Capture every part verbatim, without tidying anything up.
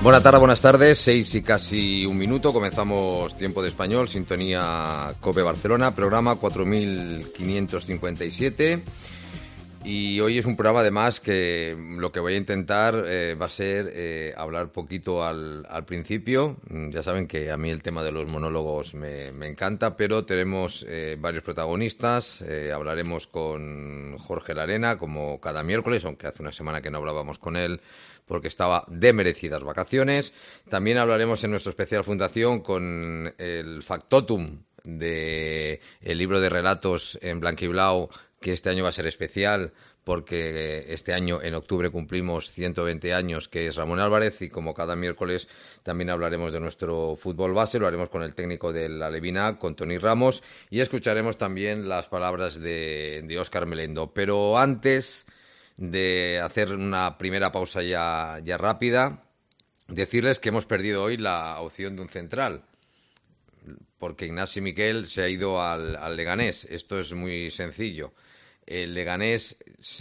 Buenas tardes, buenas tardes, seis y casi un minuto, comenzamos Tiempo de Español, sintonía COPE Barcelona, programa cuatro mil quinientos cincuenta y siete, y hoy es un programa además que lo que voy a intentar eh, va a ser eh, hablar poquito al, al principio. Ya saben que a mí el tema de los monólogos me, me encanta, pero tenemos eh, varios protagonistas. Eh, hablaremos con Jorge Larena, como cada miércoles, aunque hace una semana que no hablábamos con él, porque estaba de merecidas vacaciones. También hablaremos en nuestro especial Fundación con el factotum de el libro de relatos en blanquiblau, que este año va a ser especial, porque este año en octubre cumplimos ciento veinte años, que es Ramón Álvarez, y como cada miércoles también hablaremos de nuestro fútbol base, lo haremos con el técnico del Alevina, con Toni Ramos, y escucharemos también las palabras de, de Óscar Melendo. Pero antes de hacer una primera pausa ya, ya rápida, decirles que hemos perdido hoy la opción de un central, porque Ignasi Miquel se ha ido al, al Leganés. Esto es muy sencillo. El Leganés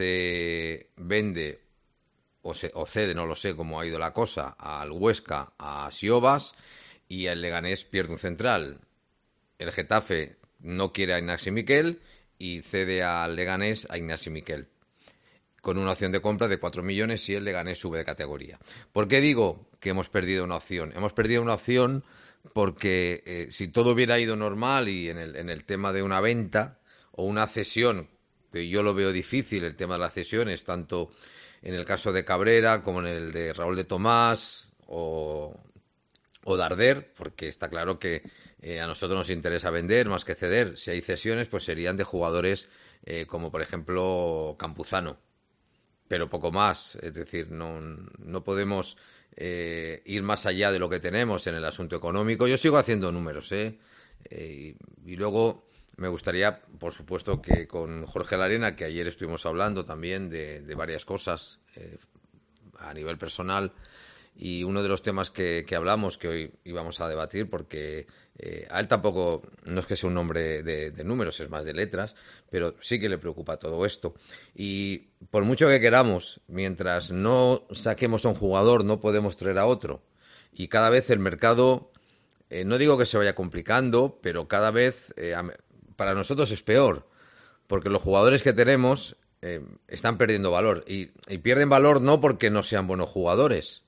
se vende o, se, o cede, no lo sé cómo ha ido la cosa, al Huesca, a Siobas, y el Leganés pierde un central. El Getafe no quiere a Ignasi Miquel y cede al Leganés a Ignasi Miquel, con una opción de compra de cuatro millones si el Leganés sube de categoría. ¿Por qué digo que hemos perdido una opción? Hemos perdido una opción porque eh, si todo hubiera ido normal y en el, en el tema de una venta o una cesión, que yo lo veo difícil, el tema de las cesiones, tanto en el caso de Cabrera como en el de Raúl de Tomás o, o Darder, porque está claro que eh, a nosotros nos interesa vender más que ceder. Si hay cesiones, pues serían de jugadores eh, como por ejemplo Campuzano, pero poco más. Es decir, no, no podemos eh, ir más allá de lo que tenemos en el asunto económico. Yo sigo haciendo números, ¿eh? eh y, y luego me gustaría, por supuesto, que con Jorge Larena, que ayer estuvimos hablando también de, de varias cosas eh, a nivel personal, y uno de los temas que, que hablamos, que hoy íbamos a debatir, porque eh, a él tampoco, no es que sea un hombre de, de números, es más de letras, pero sí que le preocupa todo esto. Y por mucho que queramos, mientras no saquemos a un jugador, no podemos traer a otro. Y cada vez el mercado, eh, no digo que se vaya complicando, pero cada vez eh, para nosotros es peor, porque los jugadores que tenemos eh, están perdiendo valor. Y, y pierden valor no porque no sean buenos jugadores,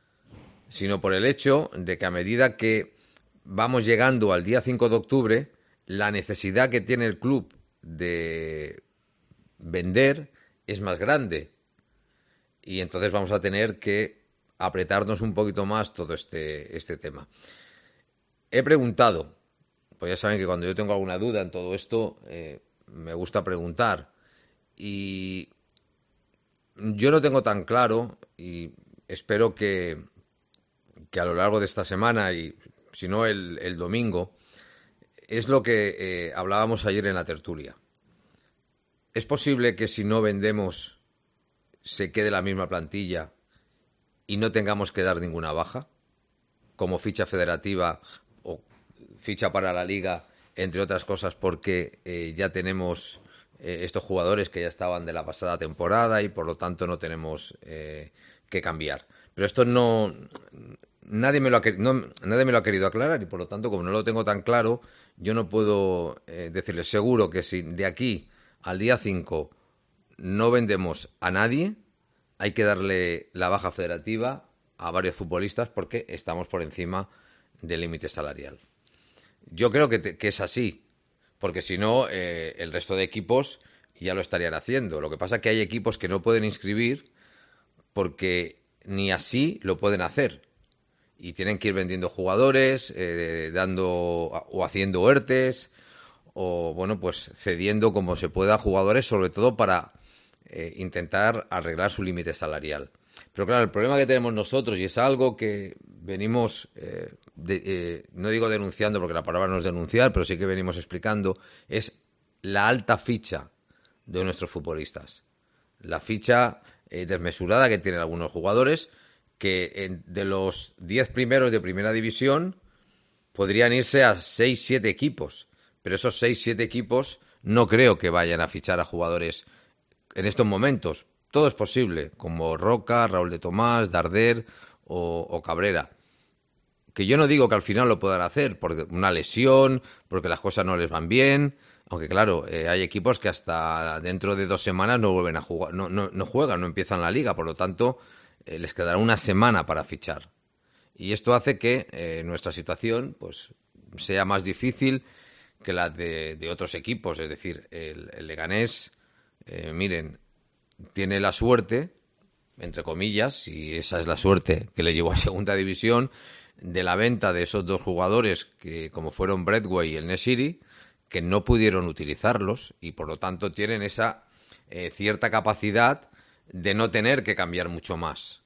sino por el hecho de que a medida que vamos llegando al día cinco de octubre, la necesidad que tiene el club de vender es más grande. Y entonces vamos a tener que apretarnos un poquito más todo este, este tema. He preguntado, pues ya saben que cuando yo tengo alguna duda en todo esto, eh, me gusta preguntar. Y yo no tengo tan claro, y espero que, que a lo largo de esta semana, y si no el, el domingo, es lo que eh, hablábamos ayer en la tertulia. ¿Es posible que si no vendemos se quede la misma plantilla y no tengamos que dar ninguna baja, como ficha federativa o ficha para la Liga, entre otras cosas, porque eh, ya tenemos eh, estos jugadores que ya estaban de la pasada temporada y por lo tanto no tenemos eh, que cambiar? Pero esto no... Nadie me, lo ha, no, nadie me lo ha querido aclarar y por lo tanto, como no lo tengo tan claro, yo no puedo eh, decirles seguro que si de aquí al día cinco no vendemos a nadie, hay que darle la baja federativa a varios futbolistas porque estamos por encima del límite salarial. Yo creo que, te, que es así, porque si no, eh, el resto de equipos ya lo estarían haciendo. Lo que pasa es que hay equipos que no pueden inscribir porque ni así lo pueden hacer. Y tienen que ir vendiendo jugadores, eh, dando o haciendo ERTES, o bueno, pues cediendo como se pueda jugadores, sobre todo para eh, intentar arreglar su límite salarial. Pero claro, el problema que tenemos nosotros, y es algo que venimos, eh, de, eh, no digo denunciando porque la palabra no es denunciar, pero sí que venimos explicando, es la alta ficha de nuestros futbolistas. La ficha eh, desmesurada que tienen algunos jugadores, que en, de los diez primeros de primera división podrían irse a seis siete equipos, pero esos seis siete equipos no creo que vayan a fichar a jugadores en estos momentos. Todo es posible, como Roca, Raúl de Tomás, Darder o, o Cabrera. Que yo no digo que al final lo puedan hacer, porque una lesión, porque las cosas no les van bien, aunque claro, eh, hay equipos que hasta dentro de dos semanas no vuelven a jugar, no, no, no juegan, no empiezan la liga, por lo tanto, eh, les quedará una semana para fichar. Y esto hace que eh, nuestra situación pues sea más difícil que la de, de otros equipos. Es decir, el, el Leganés, eh, miren, tiene la suerte, entre comillas, si esa es la suerte que le llevó a segunda división, de la venta de esos dos jugadores que, como fueron Bradway y el Neshiri, que no pudieron utilizarlos y por lo tanto tienen esa eh, cierta capacidad de no tener que cambiar mucho más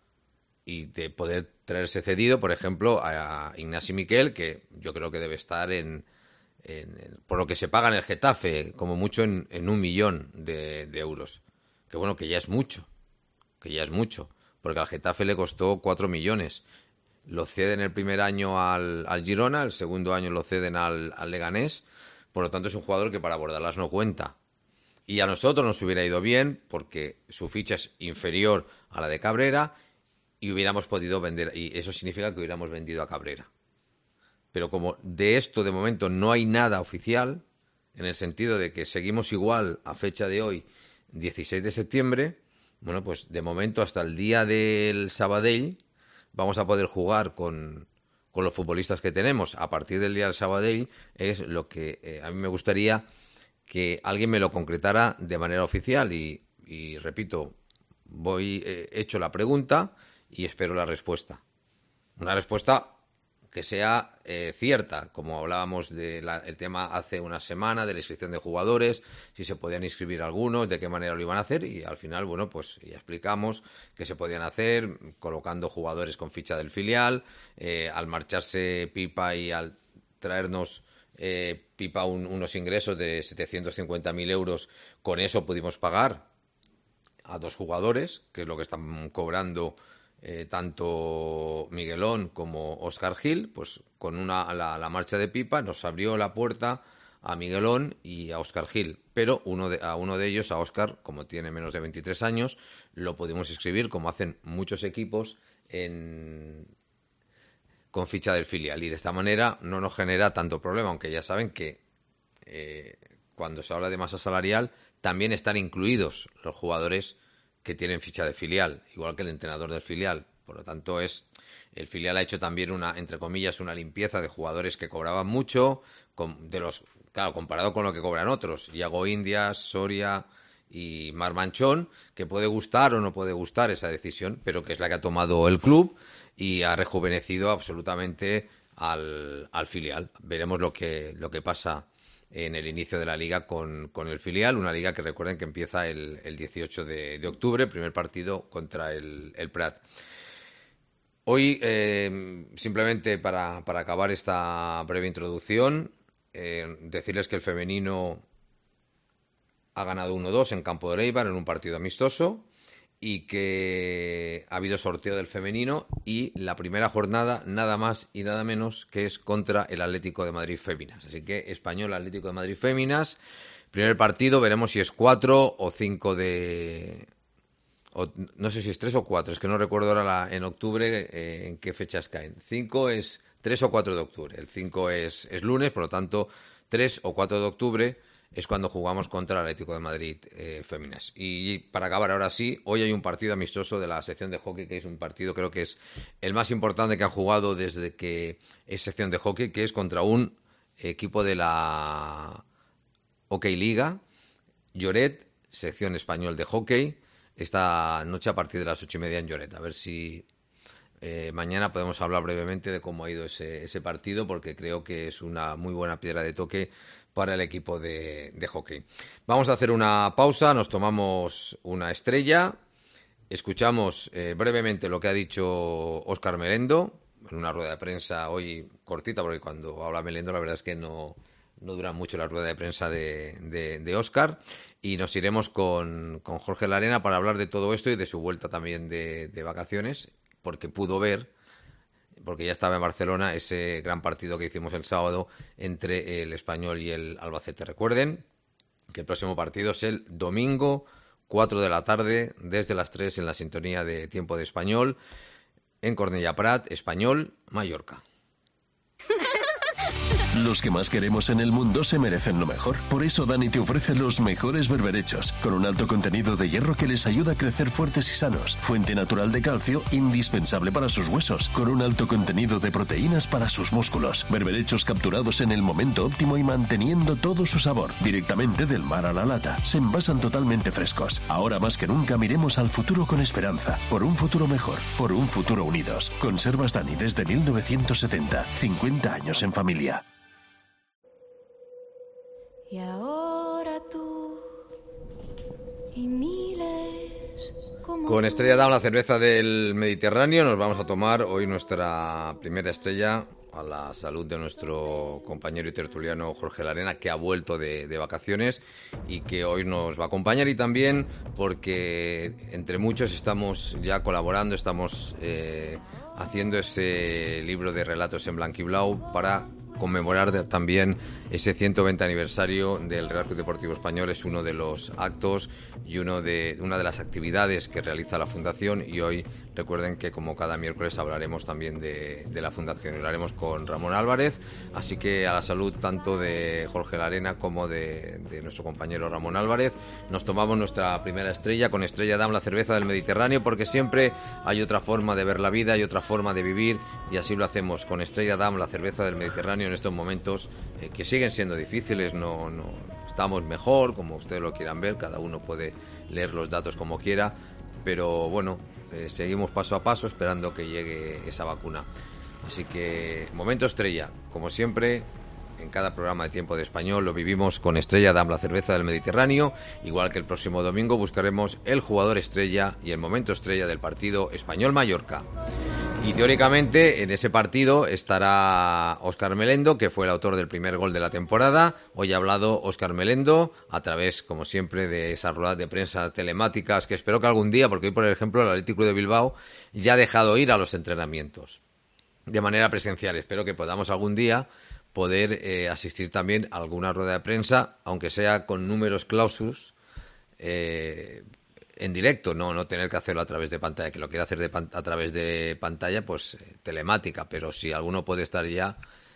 y de poder traerse cedido, por ejemplo, a Ignasi Miquel, que yo creo que debe estar en, en, en por lo que se paga en el Getafe, como mucho en, en un millón de, de euros. Que bueno, que ya es mucho, que ya es mucho, porque al Getafe le costó cuatro millones. Lo ceden el primer año al, al Girona, el segundo año lo ceden al, al Leganés, por lo tanto es un jugador que para Bordalas no cuenta. Y a nosotros nos hubiera ido bien, porque su ficha es inferior a la de Cabrera, y hubiéramos podido vender, y eso significa que hubiéramos vendido a Cabrera. Pero como de esto de momento no hay nada oficial, en el sentido de que seguimos igual a fecha de hoy, dieciséis de septiembre, bueno, pues de momento hasta el día del Sabadell vamos a poder jugar con, con los futbolistas que tenemos. A partir del día del Sabadell es lo que eh, a mí me gustaría que alguien me lo concretara de manera oficial y, y repito, voy eh, hecho la pregunta y espero la respuesta. Una respuesta que sea eh, cierta, como hablábamos del tema hace una semana de la inscripción de jugadores, si se podían inscribir algunos, de qué manera lo iban a hacer, y al final, bueno, pues ya explicamos que se podían hacer colocando jugadores con ficha del filial, eh, al marcharse Pipa y al traernos eh, Pipa un, unos ingresos de setecientos cincuenta mil euros, con eso pudimos pagar a dos jugadores, que es lo que están cobrando Eh, tanto Miguelón como Óscar Gil. Pues con una la, la marcha de Pipa nos abrió la puerta a Miguelón y a Óscar Gil, pero uno de, a uno de ellos, a Óscar, como tiene menos de veintitrés años, lo pudimos inscribir, como hacen muchos equipos, en con ficha del filial, y de esta manera no nos genera tanto problema, aunque ya saben que eh, cuando se habla de masa salarial también están incluidos los jugadores que tienen ficha de filial, igual que el entrenador del filial. Por lo tanto, es el filial ha hecho también una, entre comillas, una limpieza de jugadores que cobraban mucho, con, de los, claro, comparado con lo que cobran otros, Iago Indias, Soria y Mar Manchón, que puede gustar o no puede gustar esa decisión, pero que es la que ha tomado el club y ha rejuvenecido absolutamente al, al filial. Veremos lo que, lo que pasa en el inicio de la liga con, con el filial, una liga que recuerden que empieza el, el dieciocho de, de octubre, primer partido contra el, el Prat. Hoy, eh, simplemente para, para acabar esta breve introducción, eh, decirles que el femenino ha ganado uno dos en campo de Eibar en un partido amistoso, y que ha habido sorteo del femenino, y la primera jornada nada más y nada menos que es contra el Atlético de Madrid Féminas. Así que Español Atlético de Madrid Féminas, primer partido, veremos si es cuatro o cinco de... O, no sé si es tres o cuatro, es que no recuerdo ahora la, en octubre eh, en qué fechas caen. cinco es tres o cuatro de octubre, el cinco es, es lunes, por lo tanto tres o cuatro de octubre es cuando jugamos contra el Atlético de Madrid eh, Féminas. Y para acabar ahora sí, hoy hay un partido amistoso de la sección de hockey, que es un partido, creo que es el más importante que han jugado desde que es sección de hockey, que es contra un equipo de la Hockey Liga, Lloret, sección español de hockey, esta noche a partir de las ocho y media en Lloret. A ver si eh, mañana podemos hablar brevemente de cómo ha ido ese, ese partido, porque creo que es una muy buena piedra de toque para el equipo de, de hockey. Vamos a hacer una pausa, nos tomamos una estrella, escuchamos eh, brevemente lo que ha dicho Óscar Melendo en una rueda de prensa hoy cortita, porque cuando habla Melendo la verdad es que no, no dura mucho la rueda de prensa de, de, de Óscar, y nos iremos con, con Jorge Larena para hablar de todo esto y de su vuelta también de, de vacaciones, porque pudo ver, porque ya estaba en Barcelona, ese gran partido que hicimos el sábado entre el Español y el Albacete. Recuerden que el próximo partido es el domingo, cuatro de la tarde, desde las tres en la sintonía de Tiempo de Español. en Cornellà Prat, Español, Mallorca. Los que más queremos en el mundo se merecen lo mejor. Por eso Dani te ofrece los mejores berberechos, con un alto contenido de hierro que les ayuda a crecer fuertes y sanos. Fuente natural de calcio, indispensable para sus huesos, con un alto contenido de proteínas para sus músculos. Berberechos capturados en el momento óptimo y manteniendo todo su sabor, directamente del mar a la lata. Se envasan totalmente frescos. Ahora más que nunca miremos al futuro con esperanza. Por un futuro mejor, por un futuro unidos. Conservas Dani desde mil novecientos setenta. cincuenta años en familia. Y ahora tú y miles como Con Estrella Damm, la cerveza del Mediterráneo, nos vamos a tomar hoy nuestra primera estrella a la salud de nuestro compañero y tertuliano Jorge Larena, que ha vuelto de, de vacaciones y que hoy nos va a acompañar, y también porque entre muchos estamos ya colaborando, estamos eh, haciendo ese libro de relatos en blanquiblau para conmemorar de, también ese ciento veinte aniversario del Real Club Deportivo Español. Es uno de los actos y uno de, una de las actividades que realiza la Fundación, y hoy recuerden que como cada miércoles hablaremos también de, de la Fundación, y lo haremos con Ramón Álvarez, así que a la salud tanto de Jorge Larena como de, de nuestro compañero Ramón Álvarez. Nos tomamos nuestra primera estrella con Estrella Damm, la cerveza del Mediterráneo, porque siempre hay otra forma de ver la vida y otra forma de vivir, y así lo hacemos con Estrella Damm, la cerveza del Mediterráneo, en estos momentos eh, que siguen siendo difíciles. No, no estamos mejor, como ustedes lo quieran ver, cada uno puede leer los datos como quiera, pero bueno, eh, seguimos paso a paso esperando que llegue esa vacuna. Así que momento estrella, como siempre en cada programa de Tiempo de Español, lo vivimos con Estrella Damm, la cerveza del Mediterráneo, igual que el próximo domingo buscaremos el jugador estrella y el momento estrella del partido Español-Mallorca. Y teóricamente en ese partido estará Óscar Melendo, que fue el autor del primer gol de la temporada. Hoy ha hablado Óscar Melendo a través, como siempre, de esas ruedas de prensa telemáticas que espero que algún día, porque hoy, por ejemplo, el Athletic Club de Bilbao ya ha dejado ir a los entrenamientos de manera presencial. Espero que podamos algún día poder eh, asistir también a alguna rueda de prensa, aunque sea con números clausus, eh, en directo, no no tener que hacerlo a través de pantalla, que lo quiera hacer de pan, a través de pantalla, pues eh, telemática, pero si alguno puede estar ya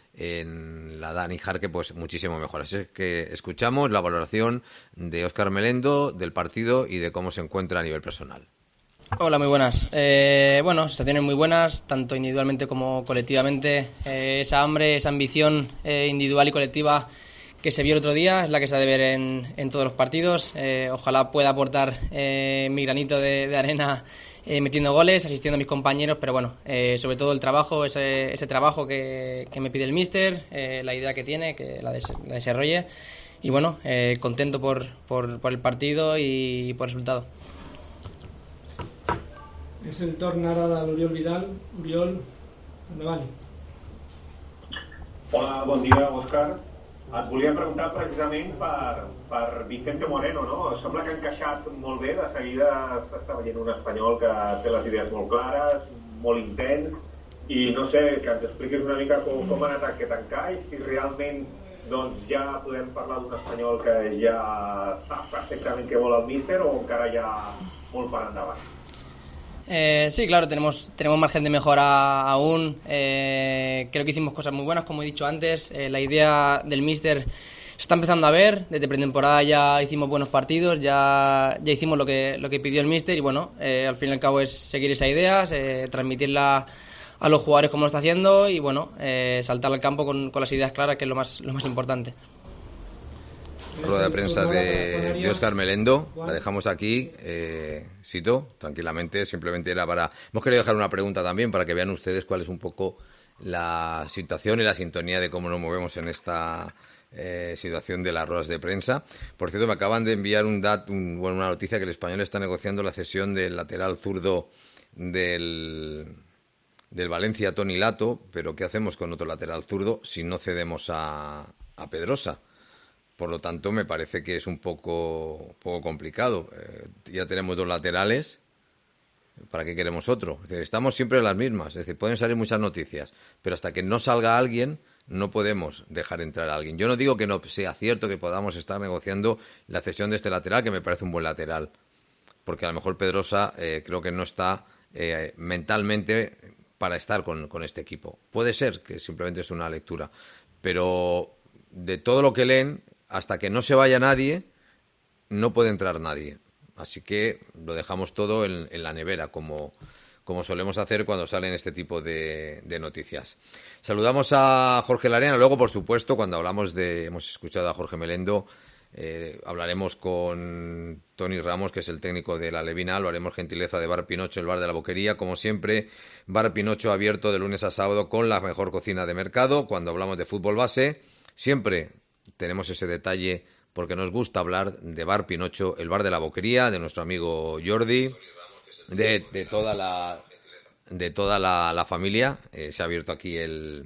en la Dani Jarque, pues muchísimo mejor. Así que escuchamos la valoración de Óscar Melendo del partido y de cómo se encuentra a nivel personal. Hola, muy buenas. Eh, bueno, sensaciones muy buenas, tanto individualmente como colectivamente. Eh, esa hambre, esa ambición eh, individual y colectiva que se vio el otro día es la que se ha de ver en, en todos los partidos. Eh, ojalá pueda aportar eh, mi granito de, de arena eh, metiendo goles, asistiendo a mis compañeros, pero bueno, eh, sobre todo el trabajo, ese, ese trabajo que, que me pide el míster, eh, la idea que tiene, que la, des, la desarrolle, y bueno, eh, contento por, por, por el partido y por el resultado. És el torn ara de l'Oriol Vidal. Oriol, endavant. Hola, bon dia, Òscar. Et volia preguntar precisament per, per Vicente Moreno, no? Sembla que ha encaixat molt bé, de seguida està veient un espanyol que té les idees molt clares, molt intens, i no sé, que ens expliquis una mica com, com ha anat aquest encaix, si realment doncs, ja podem parlar d'un espanyol que ja sap perfectament què vol el míster, o encara hi ha molt per endavant. Eh, sí, claro, tenemos, tenemos margen de mejora aún. Eh, creo que hicimos cosas muy buenas, como he dicho antes. Eh, la idea del míster se está empezando a ver. Desde pretemporada ya hicimos buenos partidos, ya, ya hicimos lo que, lo que pidió el míster, y bueno, eh, al fin y al cabo es seguir esa idea, eh, transmitirla a los jugadores como lo está haciendo, y bueno, eh, saltar al campo con, con las ideas claras, que es lo más, lo más importante. Rueda de prensa de, de Óscar Melendo, la dejamos aquí, eh, Sito, tranquilamente, simplemente era para... Hemos querido dejar una pregunta también para que vean ustedes cuál es un poco la situación y la sintonía de cómo nos movemos en esta eh, situación de las ruedas de prensa. Por cierto, me acaban de enviar un dat, un, bueno, una noticia que el Español está negociando la cesión del lateral zurdo del, del Valencia, Toni Lato, pero ¿qué hacemos con otro lateral zurdo si no cedemos a, a Pedrosa? Por lo tanto, me parece que es un poco, poco complicado. Eh, ya tenemos dos laterales, ¿para qué queremos otro? Es decir, estamos siempre en las mismas, es decir, pueden salir muchas noticias, pero hasta que no salga alguien, no podemos dejar entrar a alguien. Yo no digo que no sea cierto que podamos estar negociando la cesión de este lateral, que me parece un buen lateral, porque a lo mejor Pedrosa eh, creo que no está eh, mentalmente para estar con, con este equipo. Puede ser que simplemente es una lectura, pero de todo lo que leen, hasta que no se vaya nadie, no puede entrar nadie. Así que lo dejamos todo en, en la nevera, como, como solemos hacer cuando salen este tipo de, de noticias. Saludamos a Jorge Larena. Luego, por supuesto, cuando hablamos de, hemos escuchado a Jorge Melendo, eh, hablaremos con Tony Ramos, que es el técnico de la Levina. Lo haremos gentileza de Bar Pinocho, el bar de la Boquería. Como siempre, Bar Pinocho abierto de lunes a sábado con la mejor cocina de mercado. Cuando hablamos de fútbol base, siempre tenemos ese detalle, porque nos gusta hablar de Bar Pinocho, el bar de la Boquería, de nuestro amigo Jordi, de, de toda la de toda la, la familia. Eh, se ha abierto aquí el,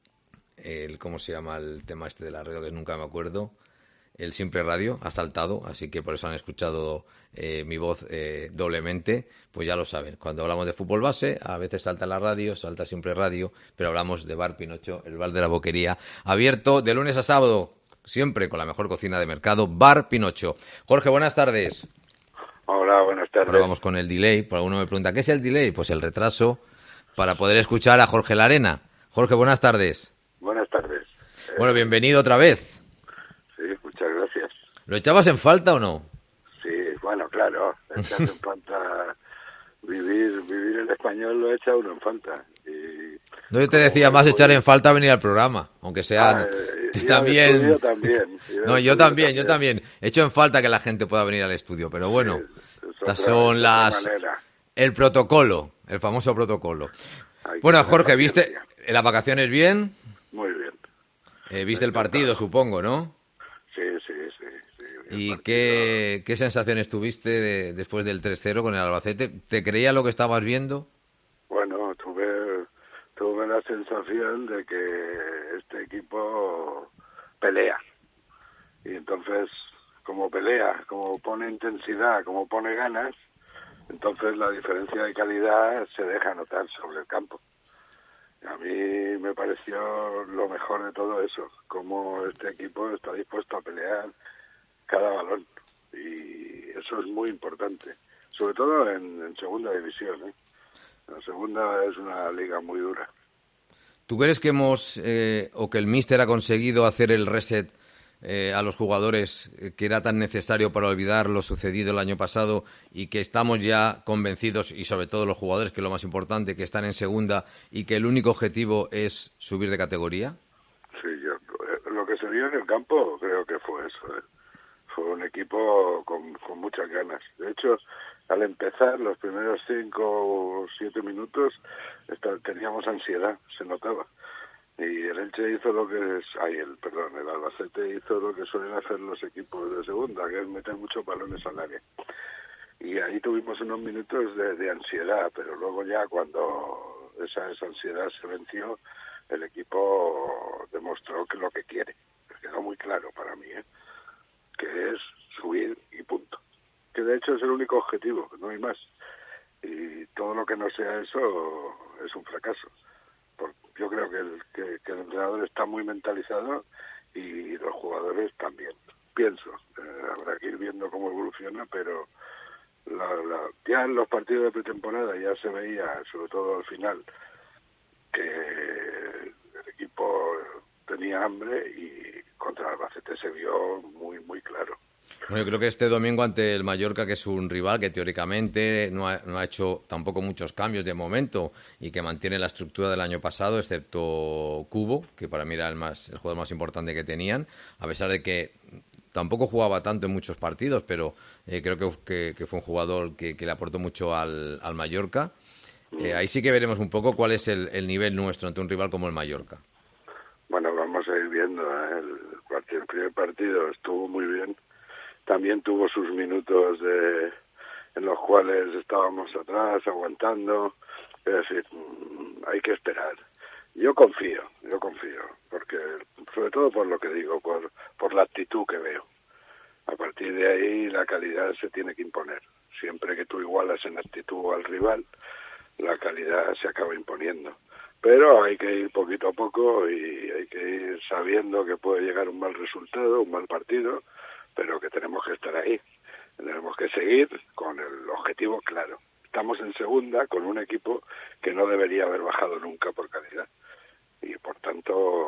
el, ¿cómo se llama el tema este de la radio? Que nunca me acuerdo. El Simple Radio ha saltado, así que por eso han escuchado eh, mi voz eh, doblemente. Pues ya lo saben, cuando hablamos de fútbol base, a veces salta la radio, salta Simple Radio, pero hablamos de Bar Pinocho, el bar de la Boquería, abierto de lunes a sábado, siempre con la mejor cocina de mercado, Bar Pinocho. Jorge, buenas tardes. Hola, buenas tardes. Ahora vamos con el delay. Por alguno me pregunta, ¿qué es el delay? Pues el retraso para poder escuchar a Jorge Larena. Jorge, buenas tardes. Buenas tardes. Bueno, bienvenido otra vez. Sí, muchas gracias. ¿Lo echabas en falta o no? Sí, bueno, claro, echar en falta, vivir vivir en español lo echa uno en falta. Y no, yo te decía más echar en falta venir al programa, aunque sea ah, eh, también. también No, yo también, también, yo también. Echo en falta que la gente pueda venir al estudio, pero bueno, sí, estas son las el protocolo, el famoso protocolo. Bueno, Jorge, ¿viste las vacaciones bien? Muy bien. Eh, ¿Viste el partido, supongo, no? Sí, sí, sí. sí ¿Y partido... qué, qué sensaciones tuviste de, después del tres cero con el Albacete? ¿Te creías lo que estabas viendo? Bueno, tuve, tuve la sensación de que este equipo pelea. Y entonces, como pelea, como pone intensidad, como pone ganas, entonces la diferencia de calidad se deja notar sobre el campo. A mí me pareció lo mejor de todo eso, cómo este equipo está dispuesto a pelear cada balón. Y eso es muy importante, sobre todo en, en segunda división, ¿eh? La segunda es una liga muy dura. ¿Tú crees que hemos, eh, o que el míster ha conseguido hacer el reset eh, a los jugadores eh, que era tan necesario para olvidar lo sucedido el año pasado y que estamos ya convencidos, y sobre todo los jugadores, que es lo más importante, que están en segunda y que el único objetivo es subir de categoría? Sí, yo, lo que se vio en el campo creo que fue eso, ¿eh? Fue un equipo con, con muchas ganas. De hecho, al empezar los primeros cinco o siete minutos está, teníamos ansiedad, se notaba. Y el Elche hizo lo que es, ay, el, perdón, el Albacete hizo lo que suelen hacer los equipos de segunda, que es meter muchos balones al área. Y ahí tuvimos unos minutos de, de ansiedad, pero luego ya cuando esa, esa ansiedad se venció, el equipo demostró que lo que quiere. Quedó muy claro para mí, ¿eh? Que es subir y punto. Que de hecho es el único objetivo, no hay más. Y todo lo que no sea eso es un fracaso. Porque yo creo que el, que, que el entrenador está muy mentalizado y los jugadores también. Pienso, eh, habrá que ir viendo cómo evoluciona, pero la, la, ya en los partidos de pretemporada ya se veía, sobre todo al final, que el equipo tenía hambre y contra el Albacete se vio muy, muy claro. Bueno, yo creo que este domingo ante el Mallorca, que es un rival que teóricamente no ha, no ha hecho tampoco muchos cambios de momento y que mantiene la estructura del año pasado, excepto Cubo, que para mí era el, más, el jugador más importante que tenían, a pesar de que tampoco jugaba tanto en muchos partidos, pero eh, creo que, que, que fue un jugador que, que le aportó mucho al, al Mallorca. Eh, ahí sí que veremos un poco cuál es el, el nivel nuestro ante un rival como el Mallorca. Bueno, vamos a ir viendo, ¿eh? el, partido, el primer partido estuvo muy bien. También tuvo sus minutos de, en los cuales estábamos atrás, aguantando. Es decir, hay que esperar. Yo confío, yo confío, porque sobre todo por lo que digo, por, por la actitud que veo. A partir de ahí la calidad se tiene que imponer. Siempre que tú igualas en actitud al rival, la calidad se acaba imponiendo. Pero hay que ir poquito a poco y hay que ir sabiendo que puede llegar un mal resultado, un mal partido, pero que tenemos que estar ahí. Tenemos que seguir con el objetivo claro. estamos en segunda con un equipo que no debería haber bajado nunca por calidad. Y por tanto,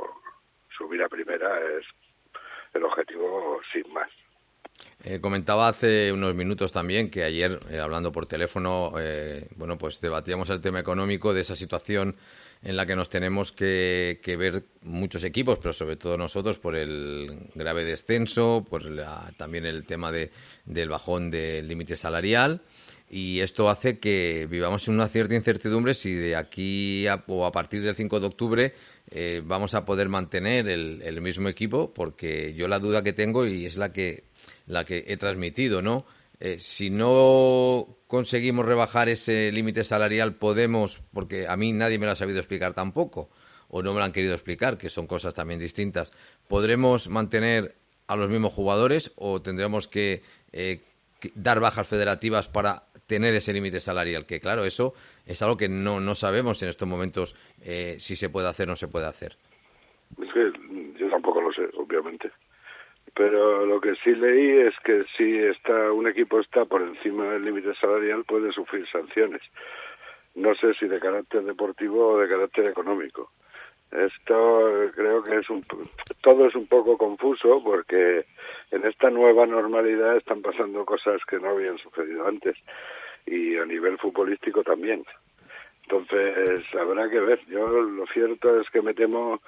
subir a primera es el objetivo sin más. Eh, comentaba hace unos minutos también que ayer, eh, hablando por teléfono, eh, bueno, pues debatíamos el tema económico de esa situación en la que nos tenemos que, que ver muchos equipos, pero sobre todo nosotros por el grave descenso, por la, también el tema de, del bajón del límite salarial. Y esto hace que vivamos en una cierta incertidumbre si de aquí a, o a partir del cinco de octubre eh, vamos a poder mantener el, el mismo equipo, porque yo la duda que tengo, y es la que la que he transmitido, ¿no? Eh, si no conseguimos rebajar ese límite salarial, podemos, porque a mí nadie me lo ha sabido explicar tampoco, o no me lo han querido explicar, que son cosas también distintas, ¿podremos mantener a los mismos jugadores o tendremos que eh, dar bajas federativas para tener ese límite salarial? Que claro, eso es algo que no, no sabemos en estos momentos eh, si se puede hacer o no se puede hacer. Es que yo tampoco lo sé, obviamente. Pero lo que sí leí es que si está un equipo está por encima del límite salarial puede sufrir sanciones. No sé si de carácter deportivo o de carácter económico. Esto creo que es un todo es un poco confuso porque en esta nueva normalidad están pasando cosas que no habían sucedido antes y a nivel futbolístico también. Entonces habrá que ver. Yo lo cierto es que me temo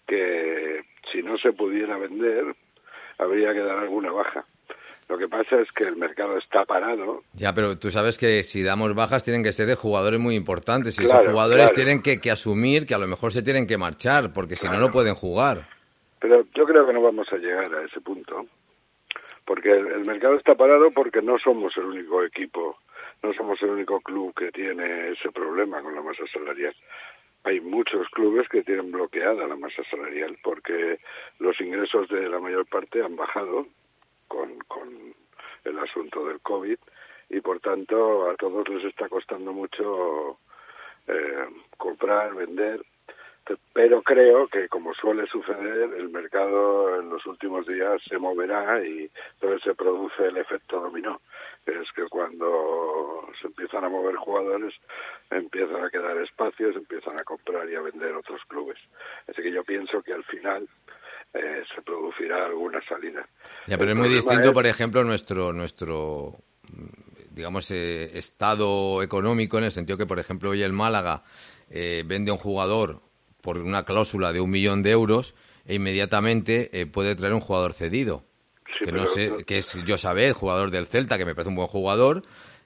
que si no se pudiera vender habría que dar alguna baja. Lo que pasa es que el mercado está parado. Ya, pero tú sabes que si damos bajas tienen que ser de jugadores muy importantes. Y claro, esos jugadores claro. tienen que, que asumir que a lo mejor se tienen que marchar, porque si claro. no, no pueden jugar. Pero yo creo que no vamos a llegar a ese punto. Porque el, el mercado está parado porque no somos el único equipo, no somos el único club que tiene ese problema con la masa salarial. Hay muchos clubes que tienen bloqueada la masa salarial porque los ingresos de la mayor parte han bajado con, con el asunto del COVID y por tanto a todos les está costando mucho eh, comprar, vender, pero creo que como suele suceder el mercado en los últimos días se moverá y entonces se produce el efecto dominó. Es que cuando se empiezan a mover jugadores empiezan a quedar espacios, empiezan a comprar y a vender otros clubes. Así que yo pienso que al final eh, se producirá alguna salida. Ya, pero el es muy distinto, es... por ejemplo, nuestro nuestro digamos eh, estado económico, en el sentido que, por ejemplo, hoy el Málaga eh, vende a un jugador por una cláusula de un millón de euros e inmediatamente eh, puede traer un jugador cedido. Sí, que no sé, no... que es Josabet, jugador del Celta, que me parece un buen jugador,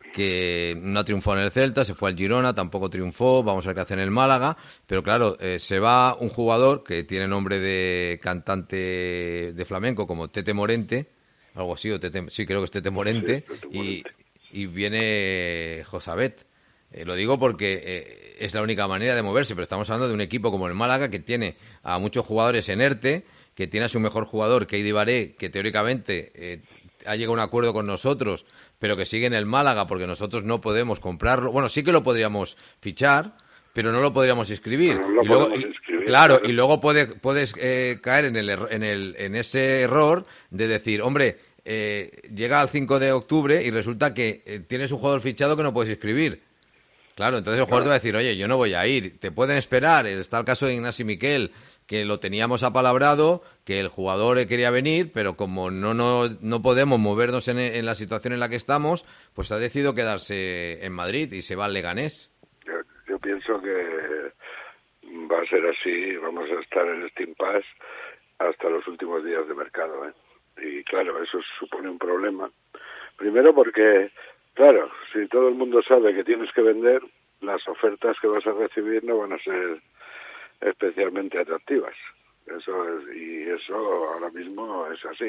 que no triunfó en el Celta, se fue al Girona, tampoco triunfó, vamos a ver qué hace en el Málaga, pero claro, eh, se va un jugador que tiene nombre de cantante de flamenco como Tete Morente, algo así, o Tete, sí, creo que es Tete Morente, sí, Tete Morente. Y, y viene Josabet. Eh, lo digo porque eh, es la única manera de moverse, pero estamos hablando de un equipo como el Málaga que tiene a muchos jugadores en ERTE, que tiene a su mejor jugador, Keidi Baré, que teóricamente eh, ha llegado a un acuerdo con nosotros, pero que sigue en el Málaga porque nosotros no podemos comprarlo. Bueno, sí que lo podríamos fichar, pero no lo podríamos inscribir. No, no y luego, inscribir, y, claro, claro, y luego puede, puedes eh, caer en, el, en, el, en ese error de decir, hombre, eh, llega al cinco de octubre y resulta que eh, tienes un jugador fichado que no puedes inscribir. Claro, entonces el jugador te va a decir, oye, yo no voy a ir, te pueden esperar. Está el caso de Ignasi Miquel, que lo teníamos apalabrado, que el jugador quería venir, pero como no no, no podemos movernos en, en la situación en la que estamos, pues ha decidido quedarse en Madrid y se va al Leganés. Yo, yo pienso que va a ser así, vamos a estar en este impasse hasta los últimos días de mercado, ¿eh? Y claro, eso supone un problema. Primero porque... Claro, si todo el mundo sabe que tienes que vender, las ofertas que vas a recibir no van a ser especialmente atractivas. Eso es, y eso ahora mismo es así.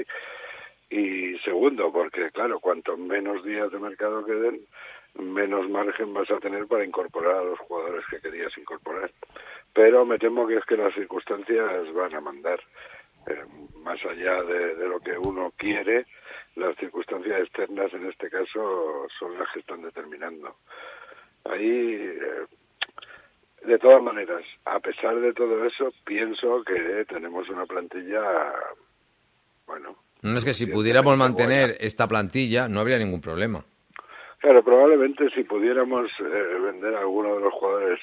Y segundo, porque claro, cuanto menos días de mercado queden, menos margen vas a tener para incorporar a los jugadores que querías incorporar. Pero me temo que es que las circunstancias van a mandar. Eh, más allá de, de lo que uno quiere, las circunstancias externas en este caso son las que están determinando. Ahí, eh, de todas maneras, a pesar de todo eso, pienso que tenemos una plantilla, bueno... No es que si pudiéramos mantener buena. esta plantilla, no habría ningún problema. Claro, probablemente si pudiéramos eh, vender a alguno de los jugadores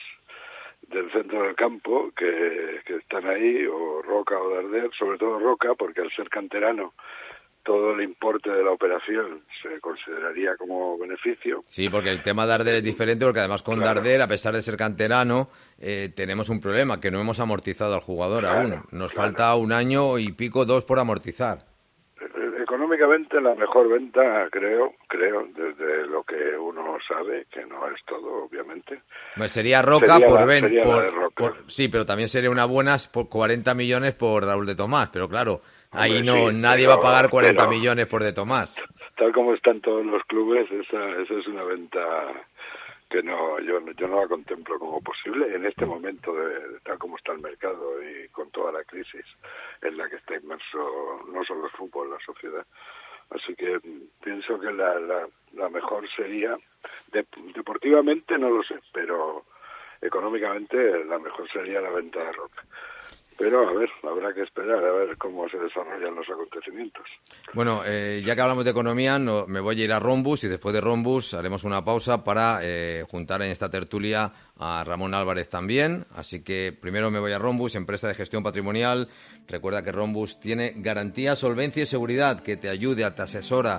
del centro del campo que, que están ahí, o Roca o Darder, sobre todo Roca, porque al ser canterano todo el importe de la operación se consideraría como beneficio. Sí, porque el tema de Darder es diferente, porque además con claro. Darder, a pesar de ser canterano, eh, tenemos un problema, que no hemos amortizado al jugador claro, aún. Nos claro. falta un año y pico, dos por amortizar. Económicamente la mejor venta, creo, creo, desde lo que uno sabe, que no es todo, obviamente. Pues sería Roca sería por la, ven, por, Roca. por sí, pero también sería una buena por cuarenta millones por Raúl de Tomás, pero claro, ahí Hombre, no sí, nadie pero, va a pagar cuarenta millones por de Tomás. Tal como están todos los clubes, esa, esa es una venta que no yo, yo no la contemplo como posible en este momento, de, de tal como está el mercado y con toda la crisis en la que está inmerso no solo el fútbol, la sociedad. Así que pienso que la, la, la mejor sería, de, deportivamente no lo sé, pero económicamente la mejor sería la venta de Roca. Pero, a ver, habrá que esperar a ver cómo se desarrollan los acontecimientos. Bueno, eh, ya que hablamos de economía, no, me voy a ir a Rombus y después de Rombus haremos una pausa para eh, juntar en esta tertulia a Ramón Álvarez también. Así que primero me voy a Rombus, empresa de gestión patrimonial. Recuerda que Rombus tiene garantía, solvencia y seguridad, que te ayuda, te asesora,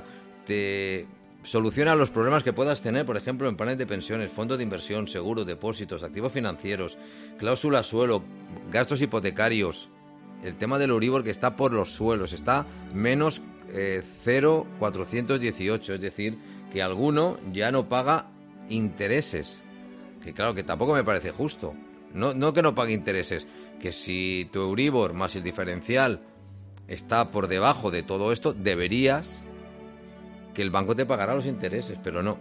te soluciona los problemas que puedas tener, por ejemplo, en planes de pensiones, fondos de inversión, seguros, depósitos, activos financieros, cláusula suelo, gastos hipotecarios, el tema del Euribor que está por los suelos, está menos eh, cero coma cuatrocientos dieciocho, es decir, que alguno ya no paga intereses, que claro, que tampoco me parece justo, no, no que no pague intereses, que si tu Euribor más el diferencial está por debajo de todo esto, deberías que el banco te pagará los intereses, pero no,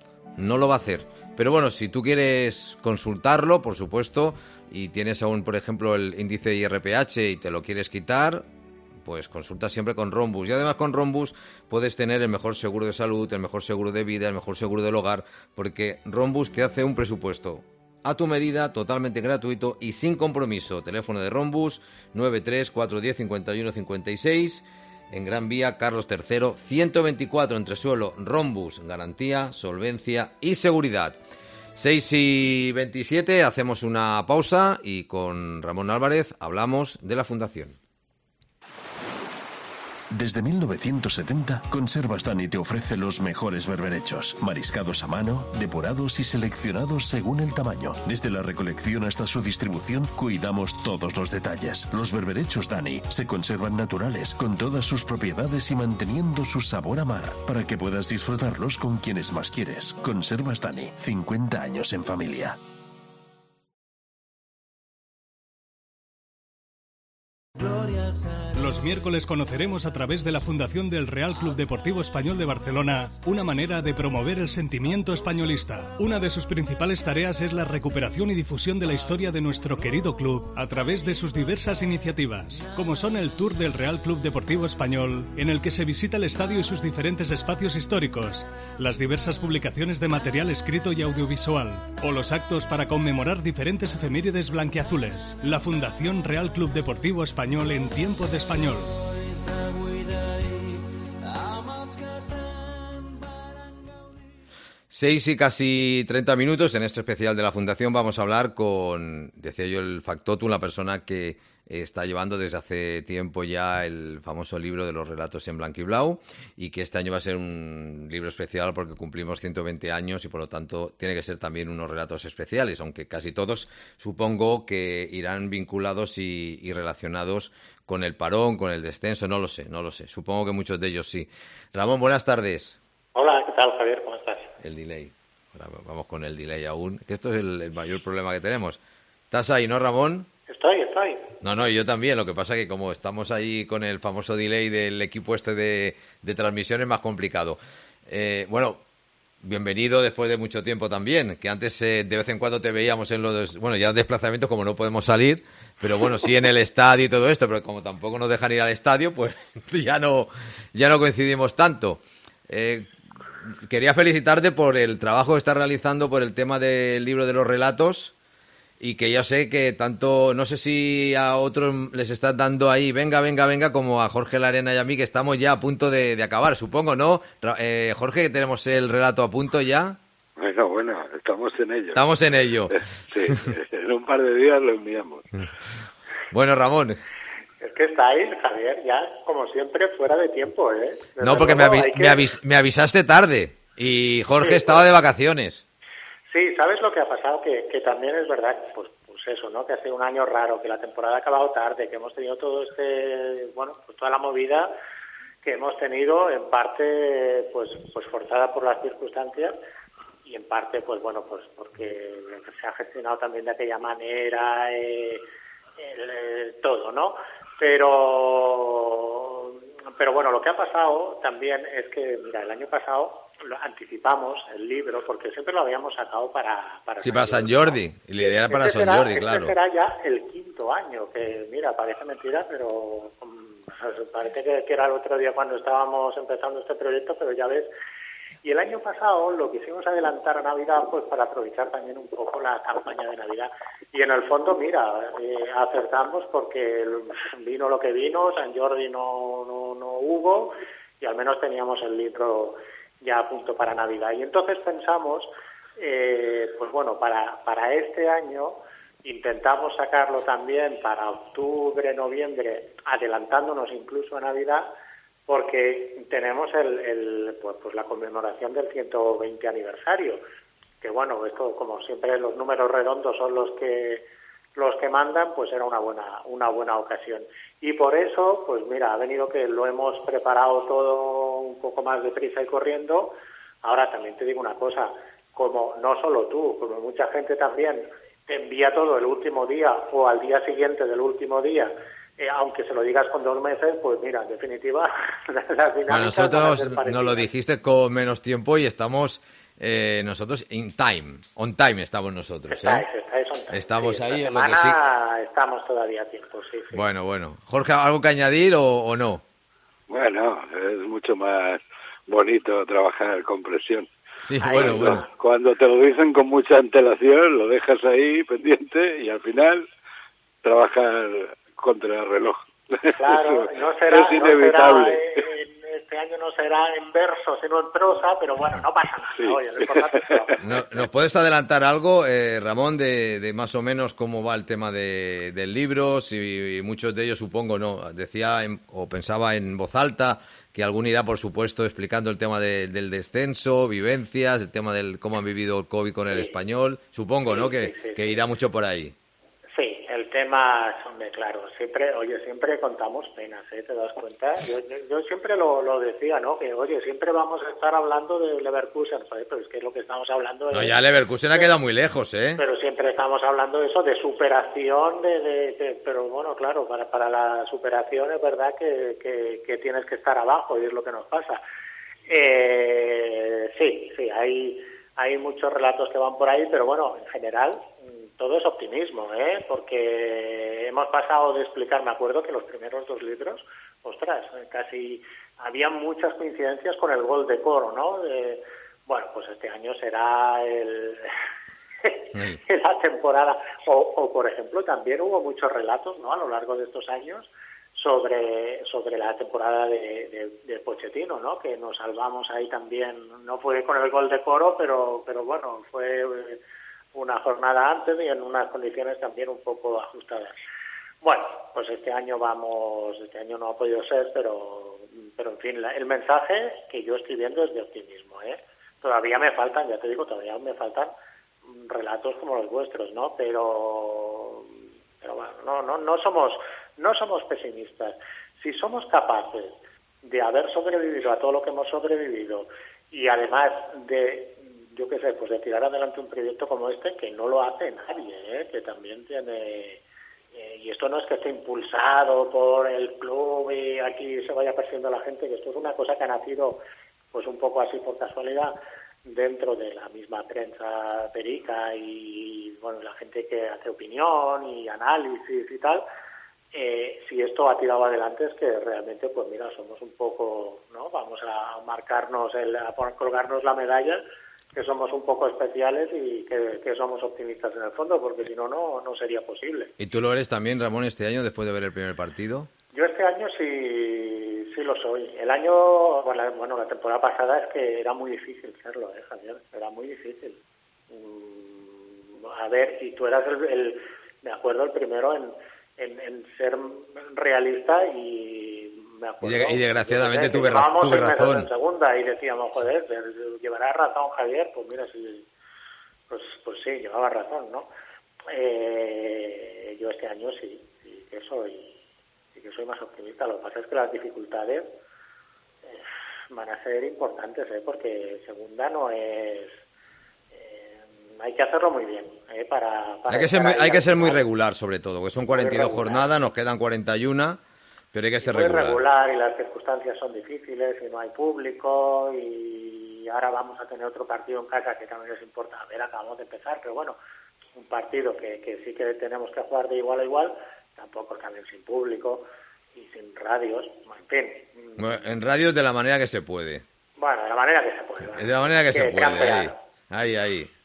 no lo va a hacer. Pero bueno, si tú quieres consultarlo, por supuesto, y tienes aún, por ejemplo, el índice I R P H y te lo quieres quitar, pues consulta siempre con Rombus. Y además con Rombus puedes tener el mejor seguro de salud, el mejor seguro de vida, el mejor seguro del hogar, porque Rombus te hace un presupuesto a tu medida, totalmente gratuito y sin compromiso. Teléfono de Rombus, nueve tres cuatro uno cero cinco uno cinco seis, en Gran Vía, Carlos tercero, ciento veinticuatro, entresuelo. Rombus, garantía, solvencia y seguridad. seis y veintisiete, hacemos una pausa y con Ramón Álvarez hablamos de la Fundación. Desde mil novecientos setenta, Conservas Dani te ofrece los mejores berberechos, mariscados a mano, depurados y seleccionados según el tamaño. Desde la recolección hasta su distribución, cuidamos todos los detalles. Los berberechos Dani se conservan naturales, con todas sus propiedades y manteniendo su sabor a mar, para que puedas disfrutarlos con quienes más quieres. Conservas Dani, cincuenta años en familia. Los miércoles conoceremos a través de la Fundación del Real Club Deportivo Español de Barcelona una manera de promover el sentimiento españolista. Una de sus principales tareas es la recuperación y difusión de la historia de nuestro querido club a través de sus diversas iniciativas, como son el Tour del Real Club Deportivo Español, en el que se visita el estadio y sus diferentes espacios históricos, las diversas publicaciones de material escrito y audiovisual, o los actos para conmemorar diferentes efemérides blanquiazules. La Fundación Real Club Deportivo Español en tiempo de español. Seis y casi treinta minutos. En este especial de la Fundación vamos a hablar con, decía yo, el factotum, la persona que está llevando desde hace tiempo ya el famoso libro de los relatos en blanco y blau, y que este año va a ser un libro especial porque cumplimos ciento veinte años y por lo tanto tiene que ser también unos relatos especiales, aunque casi todos supongo que irán vinculados y, y relacionados con el parón, con el descenso, no lo sé, no lo sé, supongo que muchos de ellos sí. Ramón, buenas tardes. Hola, ¿qué tal, Javier? ¿Cómo estás? El delay, ahora vamos con el delay aún, que esto es el, el mayor problema que tenemos. ¿Estás ahí, no, Ramón? Estoy, estoy. No, no, yo también. Lo que pasa es que como estamos ahí con el famoso delay del equipo este de, de transmisión es más complicado. Eh, bueno, bienvenido después de mucho tiempo también, que antes eh, de vez en cuando te veíamos en los, bueno, ya en desplazamientos como no podemos salir, pero bueno, sí en el estadio y todo esto, pero como tampoco nos dejan ir al estadio, pues ya no, ya no coincidimos tanto. Eh, quería felicitarte por el trabajo que estás realizando por el tema del libro de los relatos. y que yo sé que tanto, no sé si a otros les estás dando ahí, venga, venga, venga, como a Jorge Larena y a mí, que estamos ya a punto de, de acabar, supongo, ¿no? Eh, Jorge, tenemos el relato a punto ya. Bueno, bueno, estamos en ello. Estamos en ello. Sí, en un par de días lo enviamos. Bueno, Ramón. Es que estáis, Javier, ya como siempre fuera de tiempo, ¿eh? Desde no, porque me, avi que... me, avis me avisaste tarde y Jorge sí, estaba pues... de vacaciones. Sí, ¿sabes lo que ha pasado? Que, que también es verdad, pues, pues eso, ¿no? Que ha sido un año raro, que la temporada ha acabado tarde, que hemos tenido todo este, bueno, pues toda la movida que hemos tenido, en parte, pues, pues forzada por las circunstancias, y en parte, pues bueno, pues porque se ha gestionado también de aquella manera, eh, el, el, todo, ¿no? Pero, pero bueno, lo que ha pasado también es que, mira, el año pasado lo anticipamos el libro, porque siempre lo habíamos sacado para... para sí, para San Jordi, y la idea era para este San será, Jordi, este claro. será ya el quinto año, que mira, parece mentira, pero um, parece que, que era el otro día cuando estábamos empezando este proyecto, pero ya ves. Y el año pasado lo quisimos adelantar a Navidad, pues para aprovechar también un poco la campaña de Navidad. Y en el fondo, mira, eh, acertamos porque vino lo que vino, San Jordi no, no, no hubo, y al menos teníamos el libro ya a punto para Navidad. Y entonces pensamos, eh, pues bueno, para, para este año intentamos sacarlo también para octubre, noviembre, adelantándonos incluso a Navidad, porque tenemos el, el pues, pues la conmemoración del ciento veinte aniversario, que bueno, esto como siempre los números redondos son los que los que mandan, pues era una buena una buena ocasión. Y por eso, pues mira, ha venido que lo hemos preparado todo un poco más deprisa y corriendo. Ahora también te digo una cosa, como no solo tú, como mucha gente también te envía todo el último día o al día siguiente del último día, Eh, aunque se lo digas con dos meses, pues mira, en definitiva, las dinámicas bueno, nosotros van a nos lo dijiste con menos tiempo y estamos eh, nosotros in time, on time estamos nosotros. Estáis, ¿eh? estáis on time. Estamos sí, ahí esta en lo que semana sí. Estamos todavía a tiempo, sí, sí. Bueno, bueno. Jorge, ¿algo que añadir o, o no? Bueno, es mucho más bonito trabajar con presión. Sí, Ahí, bueno, cuando, bueno. Cuando te lo dicen con mucha antelación, lo dejas ahí pendiente y al final trabajar contra el reloj. Claro, no será, es inevitable. No será, eh, este año no será en verso, sino en prosa, pero bueno, no pasa nada. Sí. Oye, lo importante es trabajar. ¿No, ¿Nos puedes adelantar algo, eh, Ramón, de, de más o menos cómo va el tema de, del libro? Si muchos de ellos, supongo, no decía en, o pensaba en voz alta, que alguno irá, por supuesto, explicando el tema de, del descenso, vivencias, el tema del cómo han vivido el COVID con el sí. español. Supongo, sí, ¿no? Que, sí, sí, que sí. irá mucho por ahí. Sí, el tema, hombre, claro, siempre, oye, siempre contamos penas, ¿eh? ¿Te das cuenta? Yo, yo, yo siempre lo, lo decía, ¿no? Que, oye, siempre vamos a estar hablando de Leverkusen, ¿sabes? Pero es que lo que estamos hablando No, es... ya Leverkusen ha quedado muy lejos, ¿eh? Pero siempre estamos hablando de eso, de superación, de, de, de pero bueno, claro, para, para la superación es verdad que, que, que tienes que estar abajo y es lo que nos pasa. Eh, sí, sí, hay, hay muchos relatos que van por ahí, pero bueno, en general... todo es optimismo, ¿eh? Porque hemos pasado de explicar, me acuerdo que los primeros dos libros, ostras, casi había muchas coincidencias con el gol de Coro, ¿no? De, bueno, pues este año será el la temporada, o, o por ejemplo también hubo muchos relatos, ¿no? A lo largo de estos años sobre sobre la temporada de, de, de Pochettino, ¿no? Que nos salvamos ahí también, no fue con el gol de Coro, pero pero bueno, fue una jornada antes y en unas condiciones también un poco ajustadas. Bueno, pues este año vamos, este año no ha podido ser, pero, pero en fin, la, el mensaje que yo estoy viendo es de optimismo, ¿eh? Todavía me faltan, ya te digo, todavía me faltan relatos como los vuestros, ¿no? Pero, pero bueno, no, no, no somos, no somos pesimistas. Si somos capaces de haber sobrevivido a todo lo que hemos sobrevivido y además de yo qué sé, pues de tirar adelante un proyecto como este, que no lo hace nadie, ¿eh? Que también tiene... Eh, y esto no es que esté impulsado por el club y aquí se vaya persiguiendo a la gente, que esto es una cosa que ha nacido pues un poco así por casualidad dentro de la misma prensa perica y, bueno, la gente que hace opinión y análisis y tal. Eh, si esto ha tirado adelante es que realmente, pues mira, somos un poco, ¿no? Vamos a marcarnos, el, a colgarnos la medalla que somos un poco especiales y que, que somos optimistas en el fondo, porque si no, no no sería posible. ¿Y tú lo eres también, Ramón, este año, después de ver el primer partido? Yo este año sí, sí lo soy. El año, bueno, la, bueno, la temporada pasada es que era muy difícil serlo, ¿eh, Javier? Era muy difícil. Mm, a ver, y tú eras el, el, me acuerdo, el primero en, en, en ser realista y... Me acuerdo, y, de, y desgraciadamente que tuve, ra tuve razón. En segunda y decíamos, joder, llevará razón Javier, pues mira, sí, pues, pues sí, llevaba razón, ¿no? Eh, yo este año sí, sí que soy, sí que soy más optimista. Lo que pasa es que las dificultades eh, van a ser importantes, ¿eh? Porque segunda no es... Eh, hay que hacerlo muy bien, ¿eh? Para, para hay que ser muy, hay que ser muy regular, sobre todo, porque son cuarenta y dos jornadas, nos quedan cuarenta y una. Pero hay que ser regular. regular y las circunstancias son difíciles y no hay público y ahora vamos a tener otro partido en casa que también les importa. A ver, acabamos de empezar, pero bueno, un partido que, que sí que tenemos que jugar de igual a igual, tampoco también sin público y sin radios, en fin. Bueno, en radios de la manera que se puede. Bueno, de la manera que se puede. ¿Vale? De la manera que, que se puede, ahí, ahí,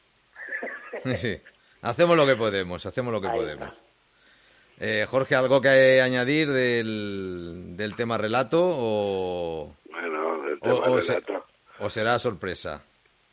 ahí. Sí. Hacemos lo que podemos, hacemos lo que ahí podemos. Está. Eh, Jorge, ¿algo que añadir del, del tema relato o, bueno, del tema o, o, relato. Se, o será sorpresa?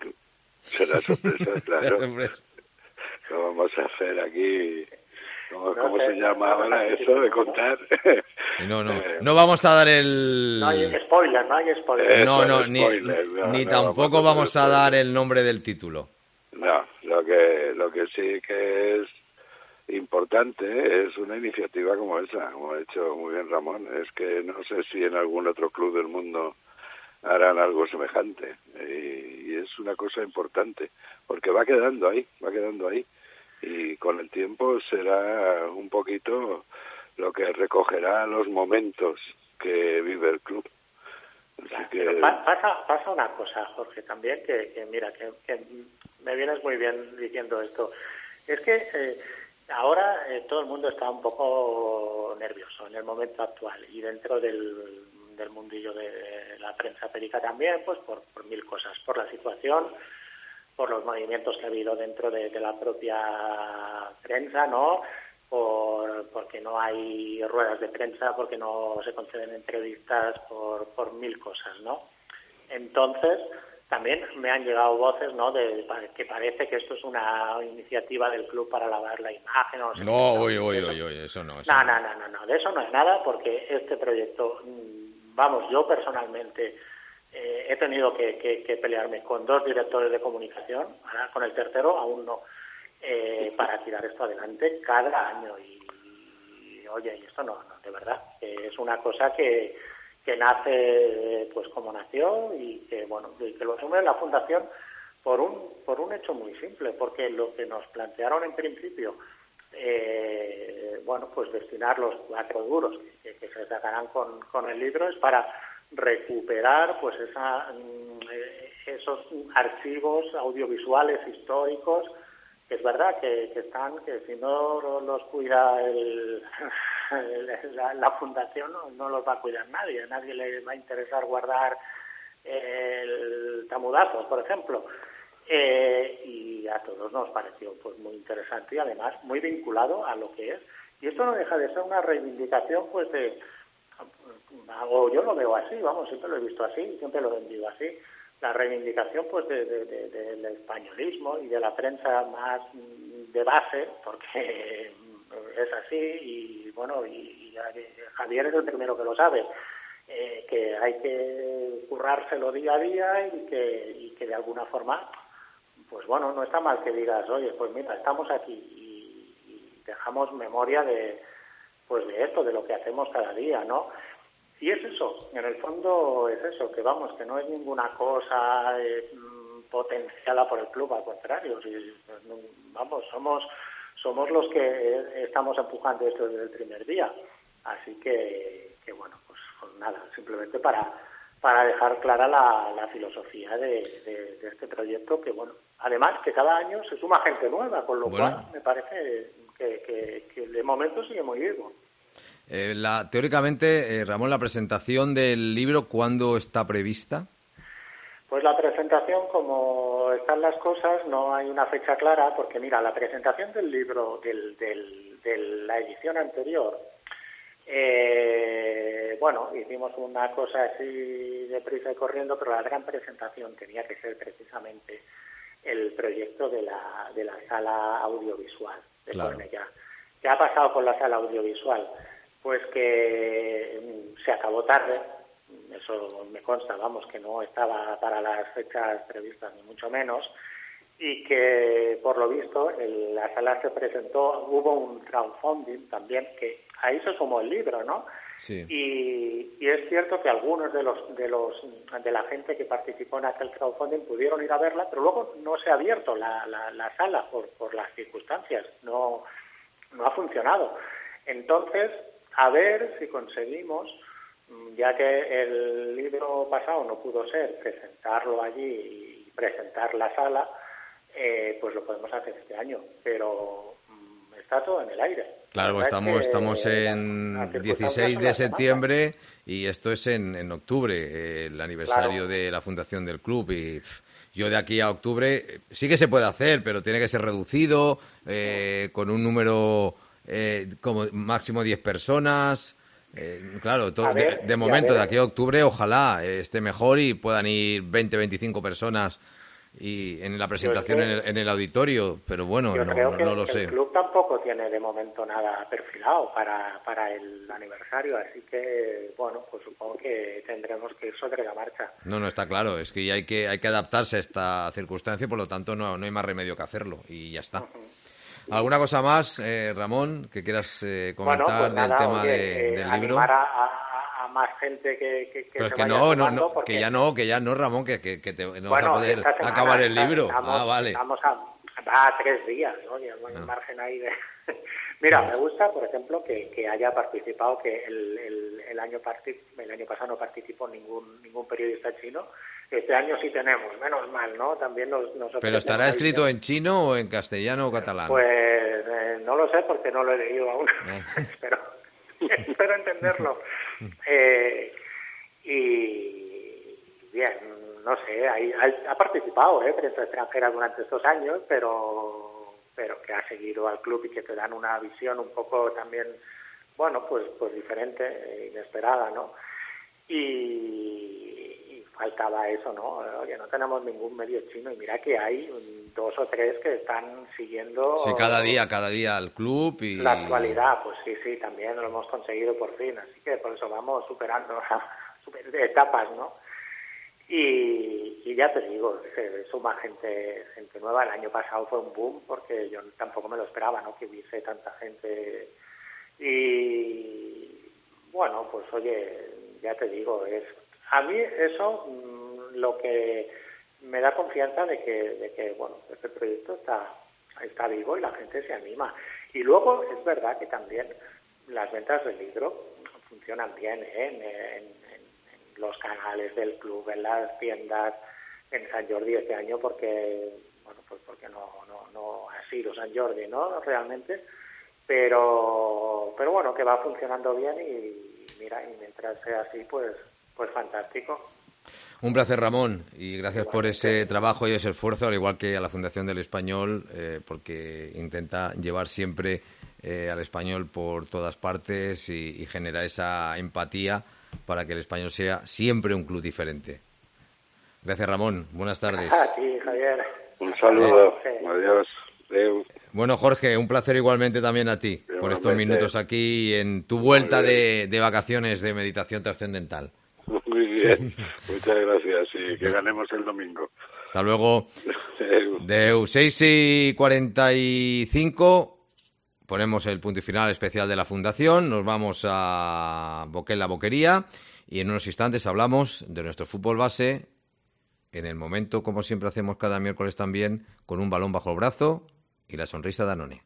Será sorpresa, claro. sorpresa. ¿Qué vamos a hacer aquí? ¿Cómo, no, ¿cómo se llama ahora eso de contar? No, no, no vamos a dar el... No hay spoiler, no hay spoiler. No, no, ni, spoiler, no, ni no, tampoco vamos a, vamos a dar el nombre del título. No, lo que, lo que sí que es importante es una iniciativa como esa, como ha dicho muy bien Ramón. Es que no sé si en algún otro club del mundo harán algo semejante y, y es una cosa importante porque va quedando ahí, va quedando ahí y con el tiempo será un poquito lo que recogerá los momentos que vive el club. Así que... pasa, pasa una cosa, Jorge, también que, que mira, que, que me vienes muy bien diciendo esto. Es que eh, ahora eh, todo el mundo está un poco nervioso en el momento actual y dentro del, del mundillo de la prensa perica también, pues por, por mil cosas, por la situación, por los movimientos que ha habido dentro de, de la propia prensa, ¿no? Por, porque no hay ruedas de prensa, porque no se conceden entrevistas, por, por mil cosas, ¿no? Entonces, también me han llegado voces, ¿no?, de que parece que esto es una iniciativa del club para lavar la imagen. O sea, no, oye, oye, oye, eso no. Eso no, no. no, no, no, de eso no es nada, porque este proyecto, vamos, yo personalmente eh, he tenido que, que, que pelearme con dos directores de comunicación, ahora con el tercero aún no, eh, para tirar esto adelante cada año. Y, y oye, y esto no, no, de verdad, eh, es una cosa que... que nace pues como nació y que bueno y que lo asume la fundación por un por un hecho muy simple, porque lo que nos plantearon en principio eh, bueno pues destinar los cuatro duros que, que se sacarán con, con el libro es para recuperar pues esa esos archivos audiovisuales históricos, que es verdad que, que están, que si no los cuida el, la, la fundación no, no los va a cuidar nadie, a nadie le va a interesar guardar el tamudazo, por ejemplo, eh, y a todos nos pareció pues muy interesante y además muy vinculado a lo que es, y esto no deja de ser una reivindicación pues de, o yo lo veo así, vamos, siempre lo he visto así, siempre lo he vendido así, la reivindicación pues de, de, de, de, del españolismo y de la prensa más de base, porque es así y bueno, y, y Javier es el primero que lo sabe, eh, que hay que currárselo día a día y que, y que de alguna forma, pues bueno, no está mal que digas, oye, pues mira, estamos aquí y, y dejamos memoria de pues de esto, de lo que hacemos cada día, ¿no? Y es eso, en el fondo es eso, que vamos, que no es ninguna cosa eh, potenciada por el club, al contrario, si, vamos, somos somos los que estamos empujando esto desde el primer día, así que, que bueno, pues, pues nada, simplemente para para dejar clara la, la filosofía de, de, de este proyecto, que bueno, además que cada año se suma gente nueva, con lo bueno. cual me parece que, que, que de momento sigue muy vivo. Eh, la, teóricamente, eh, Ramón, la presentación del libro, ¿cuándo está prevista? Pues la presentación, como están las cosas, no hay una fecha clara, porque mira, la presentación del libro, del, del, de la edición anterior, eh, bueno, hicimos una cosa así deprisa y corriendo, pero la gran presentación tenía que ser precisamente el proyecto de la, de la sala audiovisual de Claro. Cornellá. ¿Qué ha pasado con la sala audiovisual? Pues que se acabó tarde. Eso me consta, vamos, que no estaba para las fechas previstas, ni mucho menos, y que, por lo visto, el, la sala se presentó, hubo un crowdfunding también, que ahí se sumó el libro, ¿no? Sí. Y, y es cierto que algunos de los de los de la gente que participó en aquel crowdfunding pudieron ir a verla, pero luego no se ha abierto la, la, la sala por, por las circunstancias, no, no ha funcionado. Entonces, a ver si conseguimos, ya que el libro pasado no pudo ser, presentarlo allí y presentar la sala, eh, pues lo podemos hacer este año, pero mmm, está todo en el aire. Claro, estamos, es estamos en dieciséis de septiembre y esto es en, en octubre, eh, el aniversario claro. de la fundación del club, y pff, yo de aquí a octubre sí que se puede hacer, pero tiene que ser reducido, eh, con un número eh, como máximo diez personas. Eh, claro, todo, ver, de, de momento, de aquí a octubre, ojalá eh, esté mejor y puedan ir veinte, veinticinco personas y en la presentación en el, en el auditorio, pero bueno, yo no, creo que no lo el sé. El club tampoco tiene de momento nada perfilado para, para el aniversario, así que, bueno, pues supongo que tendremos que ir sobre la marcha. No, no, está claro, es que hay que, hay que adaptarse a esta circunstancia y por lo tanto no, no hay más remedio que hacerlo y ya está. Uh-huh. ¿Alguna cosa más, eh, Ramón, que quieras eh, comentar bueno, pues nada, del tema oye, de, eh, del animar libro? A, a, a más gente que, que, que Pero es se que vaya no, no, no porque... que ya no, que ya no, Ramón, que, que, que te, no bueno, vas a poder semana, acabar el libro. Estamos, ah, vale. Estamos a, va a tres días, oye, ¿no? Bueno, no. margen ahí de... Mira, me gusta, por ejemplo, que, que haya participado, que el, el, el, año partic... el año pasado no participó ningún ningún periodista chino. Este año sí tenemos, menos mal, ¿no? También nos, nos ¿Pero estará escrito ahí en chino o en castellano o catalán? Pues eh, no lo sé porque no lo he leído aún. espero, espero entenderlo. Eh, y bien, no sé, hay, hay, ha participado, ¿eh? Prensa extranjera durante estos años, pero pero que ha seguido al club y que te dan una visión un poco también, bueno, pues pues diferente, inesperada, ¿no? Y faltaba eso, ¿no? Oye, no tenemos ningún medio chino y mira que hay dos o tres que están siguiendo... Sí, cada día, cada día al club y... La actualidad, pues sí, sí, también lo hemos conseguido por fin, así que por eso vamos superando etapas, ¿no? Y, y ya te digo, se suma gente gente nueva. El año pasado fue un boom porque yo tampoco me lo esperaba, ¿no? Que hubiese tanta gente. Y bueno, pues oye, ya te digo, es a mí eso mmm, lo que me da confianza de que, de que bueno, este proyecto está, está vivo y la gente se anima. Y luego es verdad que también las ventas del libro funcionan bien, ¿eh? en, en, en los canales del club, en las tiendas, en Sant Jordi este año, porque bueno, pues porque no, no, no ha sido Sant Jordi, ¿no? Realmente, pero pero bueno, que va funcionando bien y mira, y mientras sea así, pues pues fantástico. Un placer, Ramón, y gracias igual por ese trabajo y ese esfuerzo, al igual que a la Fundación del Español, eh, porque intenta llevar siempre eh, al español por todas partes y, y generar esa empatía para que el Español sea siempre un club diferente. Gracias, Ramón. Buenas tardes. A ti, Javier. Un saludo. Eh, Adiós. Adeu. Bueno, Jorge, un placer igualmente también a ti igualmente. Por estos minutos aquí en tu vuelta de, de vacaciones de meditación trascendental. Muy bien, muchas gracias y que ganemos el domingo. Hasta luego. De seis y cuarenta y cinco ponemos el punto y final especial de la Fundación, nos vamos a Boquén la Boquería y en unos instantes hablamos de nuestro fútbol base, en el momento, como siempre hacemos cada miércoles también, con un balón bajo el brazo y la sonrisa de Danone.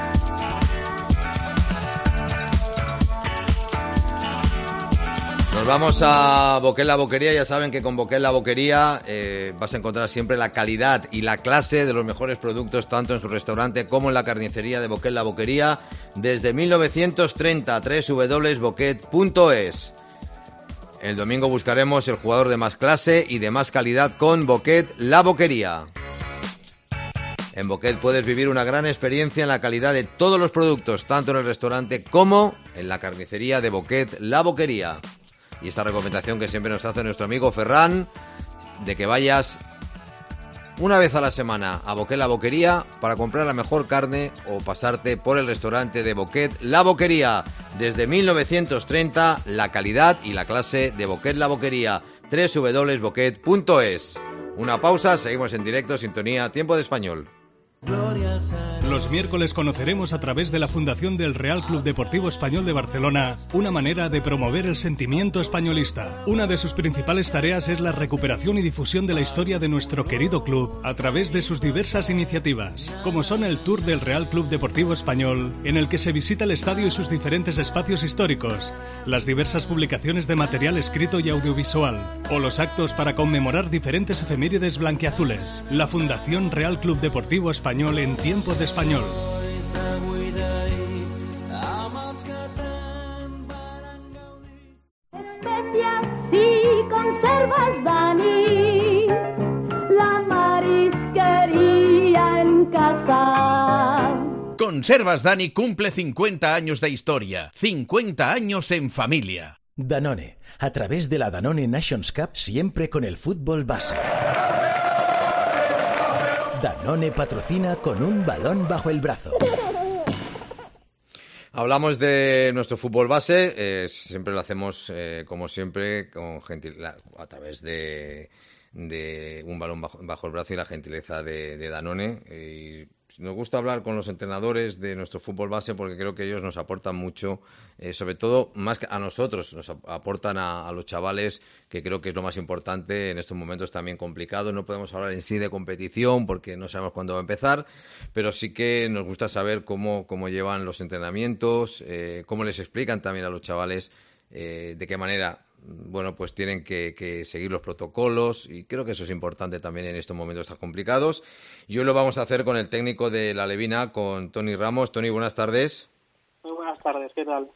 Nos vamos a Boquet La Boquería. Ya saben que con Boquet La Boquería eh, vas a encontrar siempre la calidad y la clase de los mejores productos, tanto en su restaurante como en la carnicería de Boquet La Boquería, desde mil novecientos treinta, doble u doble u doble u punto boquet punto es. El domingo buscaremos el jugador de más clase y de más calidad con Boquet La Boquería. En Boquet puedes vivir una gran experiencia en la calidad de todos los productos, tanto en el restaurante como en la carnicería de Boquet La Boquería. Y esta recomendación que siempre nos hace nuestro amigo Ferran, de que vayas una vez a la semana a Boquet La Boquería para comprar la mejor carne o pasarte por el restaurante de Boquet La Boquería. Desde mil novecientos treinta, la calidad y la clase de Boquet La Boquería. doble u doble u doble u punto boquet punto es. Una pausa, seguimos en directo, sintonía, tiempo de español. Los miércoles conoceremos a través de la Fundación del Real Club Deportivo Español de Barcelona una manera de promover el sentimiento españolista. Una de sus principales tareas es la recuperación y difusión de la historia de nuestro querido club a través de sus diversas iniciativas, como son el Tour del Real Club Deportivo Español, en el que se visita el estadio y sus diferentes espacios históricos, las diversas publicaciones de material escrito y audiovisual, o los actos para conmemorar diferentes efemérides blanquiazules. La Fundación Real Club Deportivo Español en tiempo de español. Especias y conservas, Dani, la marisquería en casa. Conservas Dani cumple cincuenta años de historia, cincuenta años en familia. Danone, a través de la Danone Nations Cup, siempre con el fútbol base. Danone patrocina con un balón bajo el brazo. Hablamos de nuestro fútbol base, eh, siempre lo hacemos, eh, como siempre, con gentil- a través de, de un balón bajo, bajo el brazo y la gentileza de, de Danone. Y nos gusta hablar con los entrenadores de nuestro fútbol base porque creo que ellos nos aportan mucho, eh, sobre todo más que a nosotros, nos aportan a, a los chavales, que creo que es lo más importante en estos momentos también complicados. No podemos hablar en sí de competición porque no sabemos cuándo va a empezar, pero sí que nos gusta saber cómo, cómo llevan los entrenamientos, eh, cómo les explican también a los chavales eh, de qué manera bueno, pues tienen que, que seguir los protocolos, y creo que eso es importante también en estos momentos tan complicados. Y hoy lo vamos a hacer con el técnico de la Levina, con Toni Ramos. Toni, buenas tardes. Muy buenas tardes, ¿qué tal?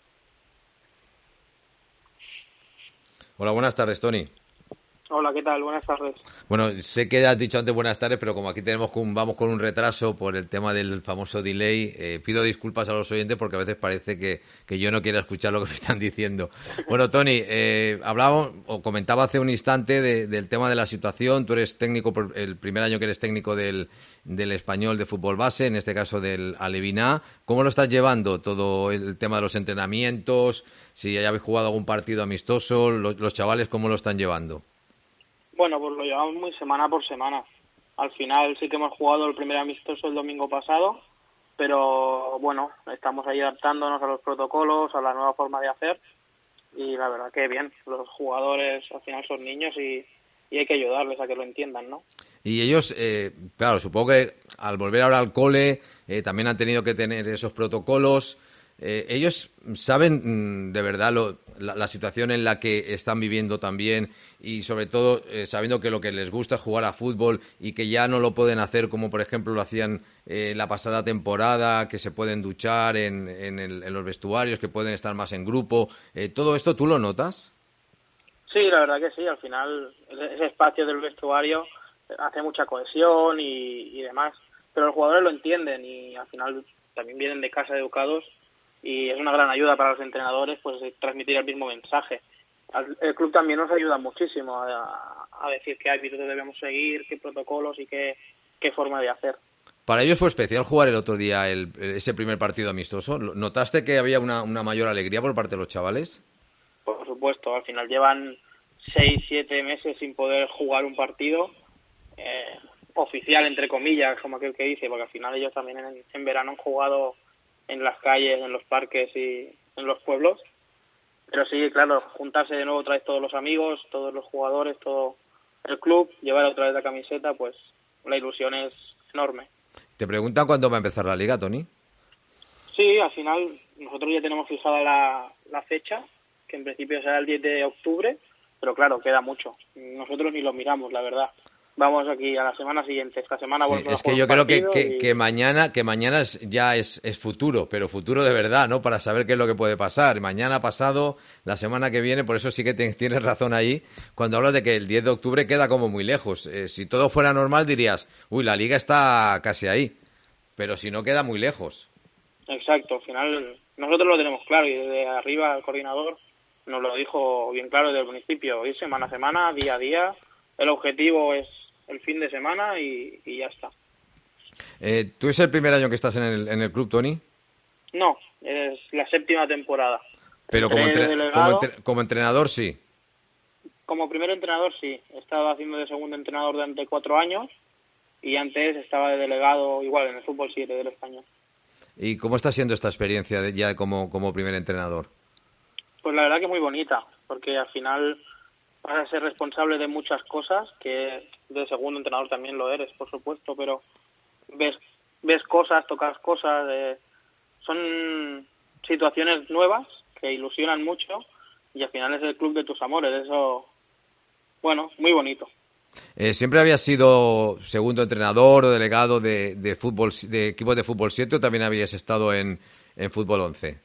Hola, buenas tardes, Toni. Hola, ¿qué tal? Buenas tardes. Bueno, sé que has dicho antes buenas tardes, pero como aquí tenemos con, vamos con un retraso por el tema del famoso delay, eh, pido disculpas a los oyentes porque a veces parece que, que yo no quiero escuchar lo que me están diciendo. Bueno, Toni, eh, hablábamos o comentaba hace un instante de, del tema de la situación. Tú eres técnico, por el primer año que eres técnico del, del Español de fútbol base, en este caso del Aleviná. ¿Cómo lo estás llevando todo el tema de los entrenamientos? Si ya habéis jugado algún partido amistoso, los, los chavales, ¿cómo lo están llevando? Bueno, pues lo llevamos muy semana por semana. Al final sí que hemos jugado el primer amistoso el domingo pasado, pero bueno, estamos ahí adaptándonos a los protocolos, a la nueva forma de hacer, y la verdad que bien. Los jugadores al final son niños y, y hay que ayudarles a que lo entiendan, ¿no? Y ellos, eh, claro, supongo que al volver ahora al cole eh, también han tenido que tener esos protocolos. Eh, ellos saben de verdad lo, la, la situación en la que están viviendo también, y sobre todo eh, sabiendo que lo que les gusta es jugar a fútbol y que ya no lo pueden hacer como por ejemplo lo hacían eh, la pasada temporada, que se pueden duchar en, en, el, en los vestuarios, que pueden estar más en grupo. Eh, ¿todo esto tú lo notas? Sí, la verdad que sí. Al final ese espacio del vestuario hace mucha cohesión y, y demás, pero los jugadores lo entienden y al final también vienen de casa educados. Y es una gran ayuda para los entrenadores, pues transmitir el mismo mensaje. El club también nos ayuda muchísimo a, a decir qué hábitos debemos seguir, qué protocolos y qué, qué forma de hacer. ¿Para ellos fue especial jugar el otro día el, ese primer partido amistoso? ¿Notaste que había una, una mayor alegría por parte de los chavales? Por supuesto, al final llevan seis, siete meses sin poder jugar un partido eh, oficial, entre comillas, como aquel que dice, porque al final ellos también en, en verano han jugado en las calles, en los parques y en los pueblos. Pero sí, claro, juntarse de nuevo otra vez todos los amigos, todos los jugadores, todo el club, llevar otra vez la camiseta, pues la ilusión es enorme. ¿Te preguntan cuándo va a empezar la liga, Toni? Sí, al final nosotros ya tenemos fijada la, la fecha que en principio será el diez de octubre, pero claro, queda mucho. Nosotros ni lo miramos, la verdad. Vamos aquí a la semana siguiente. Esta semana Sí, volvemos es a que jugar yo un creo que, partido que, y- que mañana, que mañana es, ya es, es futuro, pero futuro de verdad, ¿no? Para saber qué es lo que puede pasar. Mañana, pasado, la semana que viene, por eso sí que te- tienes razón ahí, cuando hablas de que el diez de octubre queda como muy lejos. Eh, si todo fuera normal dirías, uy, la liga está casi ahí, pero si no queda muy lejos. Exacto, al final nosotros lo tenemos claro y desde arriba el coordinador nos lo dijo bien claro desde el principio, ir semana a semana, día a día, el objetivo es el fin de semana y, y ya está. Eh, ¿Tú es el primer año que estás en el, en el club, Tony? No, es la séptima temporada. Pero como, Entré de entre- delegado. como, entre- como entrenador sí. Como primer entrenador sí, he estado haciendo de segundo entrenador durante cuatro años y antes estaba de delegado igual en el fútbol siete del español. ¿Y cómo está siendo esta experiencia de- ya como, como primer entrenador? Pues la verdad que muy bonita, porque al final vas a ser responsable de muchas cosas, que de segundo entrenador también lo eres, por supuesto, pero ves ves cosas, tocas cosas, eh, son situaciones nuevas que ilusionan mucho y al final es el club de tus amores, eso, bueno, muy bonito. Eh, ¿Siempre habías sido segundo entrenador o delegado de, de fútbol de equipos de fútbol siete o también habías estado en, en fútbol once?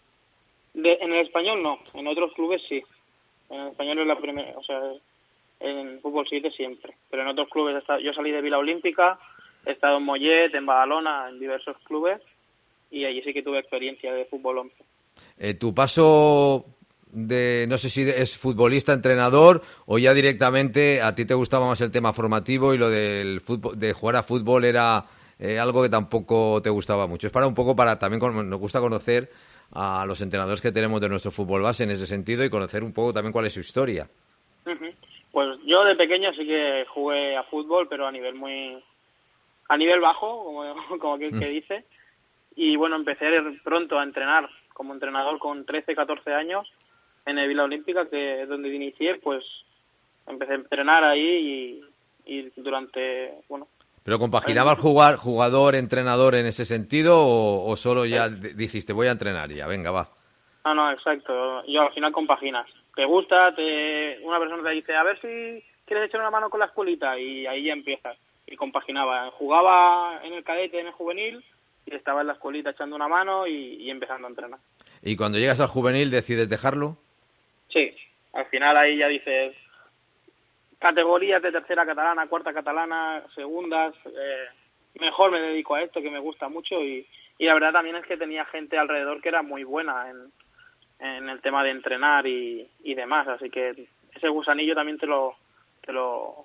De, en el español no, en otros clubes sí. En el español es la primera, o sea, en fútbol siete siempre. Pero en otros clubes, he estado, yo salí de Vila Olímpica, he estado en Mollet, en Badalona, en diversos clubes y allí sí que tuve experiencia de fútbol once. Eh, ¿Tu paso de, no sé si es futbolista, entrenador o ya directamente a ti te gustaba más el tema formativo y lo del fútbol, de jugar a fútbol era eh, algo que tampoco te gustaba mucho? Es para un poco para también con- nos gusta conocer a los entrenadores que tenemos de nuestro fútbol base en ese sentido y conocer un poco también cuál es su historia. Ujú. Pues yo de pequeño sí que jugué a fútbol, pero a nivel muy a nivel bajo, como, como aquel que dice. Y bueno, empecé pronto a entrenar como entrenador con trece, catorce años en el Vila Olímpica, que es donde inicié, pues empecé a entrenar ahí y, y durante, bueno... ¿Pero compaginabas jugar jugador, entrenador en ese sentido o, o solo ya d- dijiste voy a entrenar ya, venga, va? No, no, exacto. Yo al final compaginas. Te gusta, te una persona te dice, a ver si quieres echar una mano con la escuelita y ahí ya empiezas. Y compaginaba. Jugaba en el cadete, en el juvenil y estaba en la escuelita echando una mano y, y empezando a entrenar. ¿Y cuando llegas al juvenil decides dejarlo? Sí, al final ahí ya dices categorías de tercera catalana, cuarta catalana, segundas, eh, mejor me dedico a esto que me gusta mucho y, y la verdad también es que tenía gente alrededor que era muy buena en, en el tema de entrenar y, y demás, así que ese gusanillo también te lo, te lo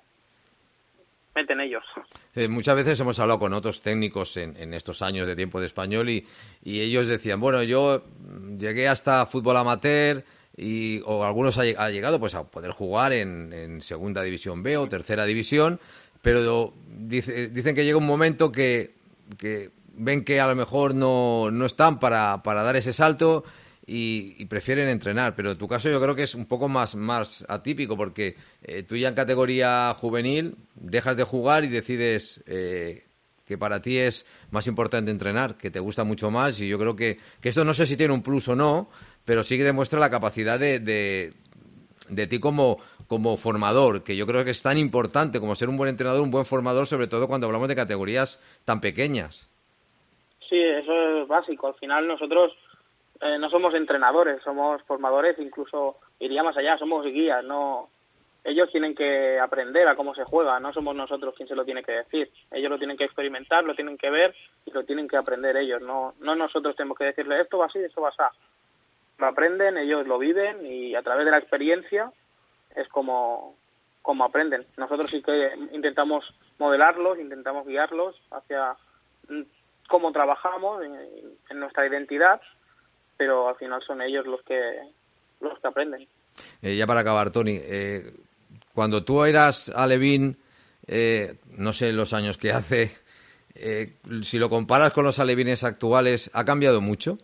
meten ellos. Eh, muchas veces hemos hablado con otros técnicos en, en estos años de tiempo de español y, y ellos decían, bueno, yo llegué hasta fútbol amateur y o algunos ha, lleg- ha llegado pues a poder jugar en, en segunda división B o tercera división, pero dice, dicen que llega un momento que, que ven que a lo mejor no, no están para, para dar ese salto y, y prefieren entrenar, pero en tu caso yo creo que es un poco más, más atípico porque eh, tú ya en categoría juvenil dejas de jugar y decides eh, que para ti es más importante entrenar, que te gusta mucho más y yo creo que, que esto no sé si tiene un plus o no, pero sí que demuestra la capacidad de, de, de ti como, como formador, que yo creo que es tan importante como ser un buen entrenador, un buen formador, sobre todo cuando hablamos de categorías tan pequeñas. Sí, eso es básico. Al final nosotros eh, no somos entrenadores, somos formadores, incluso iría más allá, somos guías. No, ellos tienen que aprender a cómo se juega, no somos nosotros quien se lo tiene que decir. Ellos lo tienen que experimentar, lo tienen que ver y lo tienen que aprender ellos. No, no nosotros tenemos que decirle esto va así, esto va así. Lo aprenden, ellos lo viven y a través de la experiencia es como, como aprenden. Nosotros sí que intentamos modelarlos, intentamos guiarlos hacia cómo trabajamos en, en nuestra identidad, pero al final son ellos los que los que aprenden. Eh, ya para acabar, Tony, eh, cuando tú eras alevín, eh, no sé los años que hace, eh, si lo comparas con los alevines actuales, ¿ha cambiado mucho?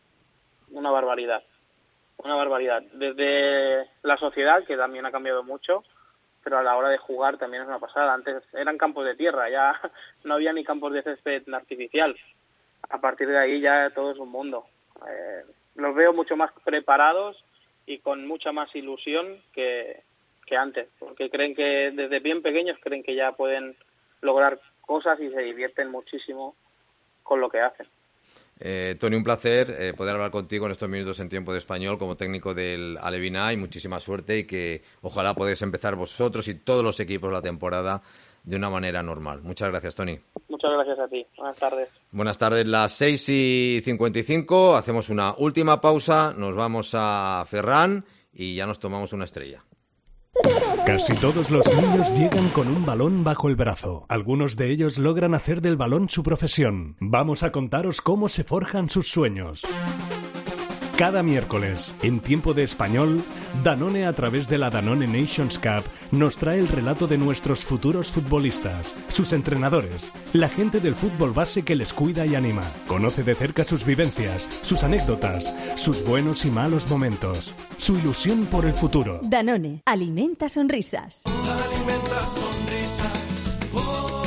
Una barbaridad, una barbaridad. Desde la sociedad, que también ha cambiado mucho, pero a la hora de jugar también es una pasada. Antes eran campos de tierra, ya no había ni campos de césped artificial. A partir de ahí ya todo es un mundo. Eh, los veo mucho más preparados y con mucha más ilusión que, que antes, porque creen que desde bien pequeños creen que ya pueden lograr cosas y se divierten muchísimo con lo que hacen. Eh, Toni, un placer eh, poder hablar contigo en estos minutos en Tiempo de Español como técnico del Aleviná, y muchísima suerte, y que ojalá podáis empezar vosotros y todos los equipos la temporada de una manera normal. Muchas gracias, Toni. Muchas gracias a ti. Buenas tardes. Buenas tardes. Las seis y cincuenta y cinco, hacemos una última pausa, nos vamos a Ferran y ya nos tomamos una estrella. Casi todos los niños llegan con un balón bajo el brazo. Algunos de ellos logran hacer del balón su profesión. Vamos a contaros cómo se forjan sus sueños. Cada miércoles, en Tiempo de Español, Danone, a través de la Danone Nations Cup, nos trae el relato de nuestros futuros futbolistas, sus entrenadores, la gente del fútbol base que les cuida y anima. Conoce de cerca sus vivencias, sus anécdotas, sus buenos y malos momentos, su ilusión por el futuro. Danone, alimenta sonrisas. Alimenta sonrisas. Oh,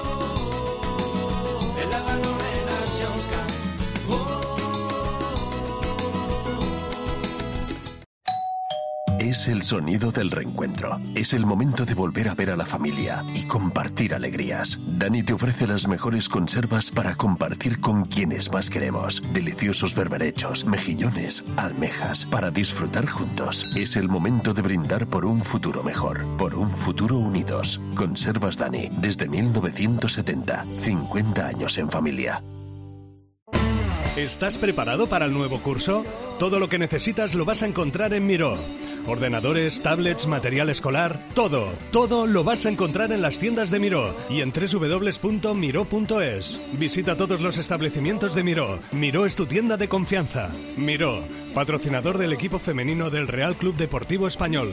en la Danone Nations Cup. Oh. Es el sonido del reencuentro. Es el momento de volver a ver a la familia y compartir alegrías. Dani te ofrece las mejores conservas para compartir con quienes más queremos. Deliciosos berberechos, mejillones, almejas, para disfrutar juntos. Es el momento de brindar por un futuro mejor, por un futuro unidos. Conservas Dani, desde mil novecientos setenta. cincuenta años en familia. ¿Estás preparado para el nuevo curso? Todo lo que necesitas lo vas a encontrar en Miró. Ordenadores, tablets, material escolar, todo, todo lo vas a encontrar en las tiendas de Miró y en doble u doble u doble u punto miró punto es. Visita todos los establecimientos de Miró. Miró es tu tienda de confianza. Miró, patrocinador del equipo femenino del Real Club Deportivo Español.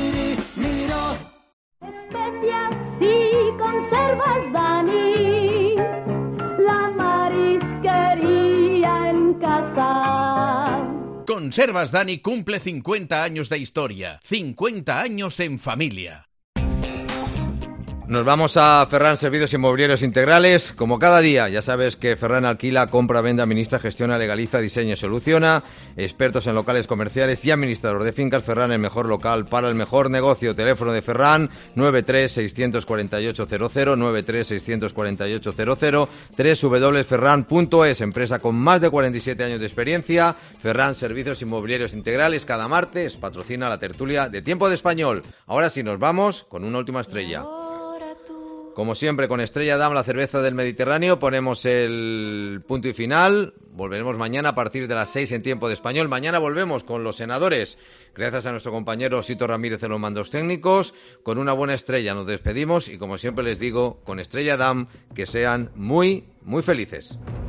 Especias y conservas Dani, la marisquería en casa. Conservas Dani cumple cincuenta años de historia, cincuenta años en familia. Nos vamos a Ferran Servicios Inmobiliarios Integrales. Como cada día, ya sabes que Ferran alquila, compra, vende, administra, gestiona, legaliza, diseña y soluciona. Expertos en locales comerciales y administrador de fincas. Ferran, el mejor local para el mejor negocio. Teléfono de Ferran, nueve tres seis cuatro ocho cero cero, nueve tres seis cuatro ocho cero cero, doble u doble u doble u punto ferran punto es. Empresa con más de cuarenta y siete años de experiencia. Ferran Servicios Inmobiliarios Integrales. Cada martes patrocina la tertulia de Tiempo de Español. Ahora sí, nos vamos con una última estrella. Como siempre, con Estrella Damm, la cerveza del Mediterráneo, ponemos el punto y final. Volveremos mañana a partir de las seis en Tiempo de Español. Mañana volvemos con los senadores. Gracias a nuestro compañero Sito Ramírez en los mandos técnicos. Con una buena estrella nos despedimos y, como siempre les digo, con Estrella Damm, que sean muy, muy felices.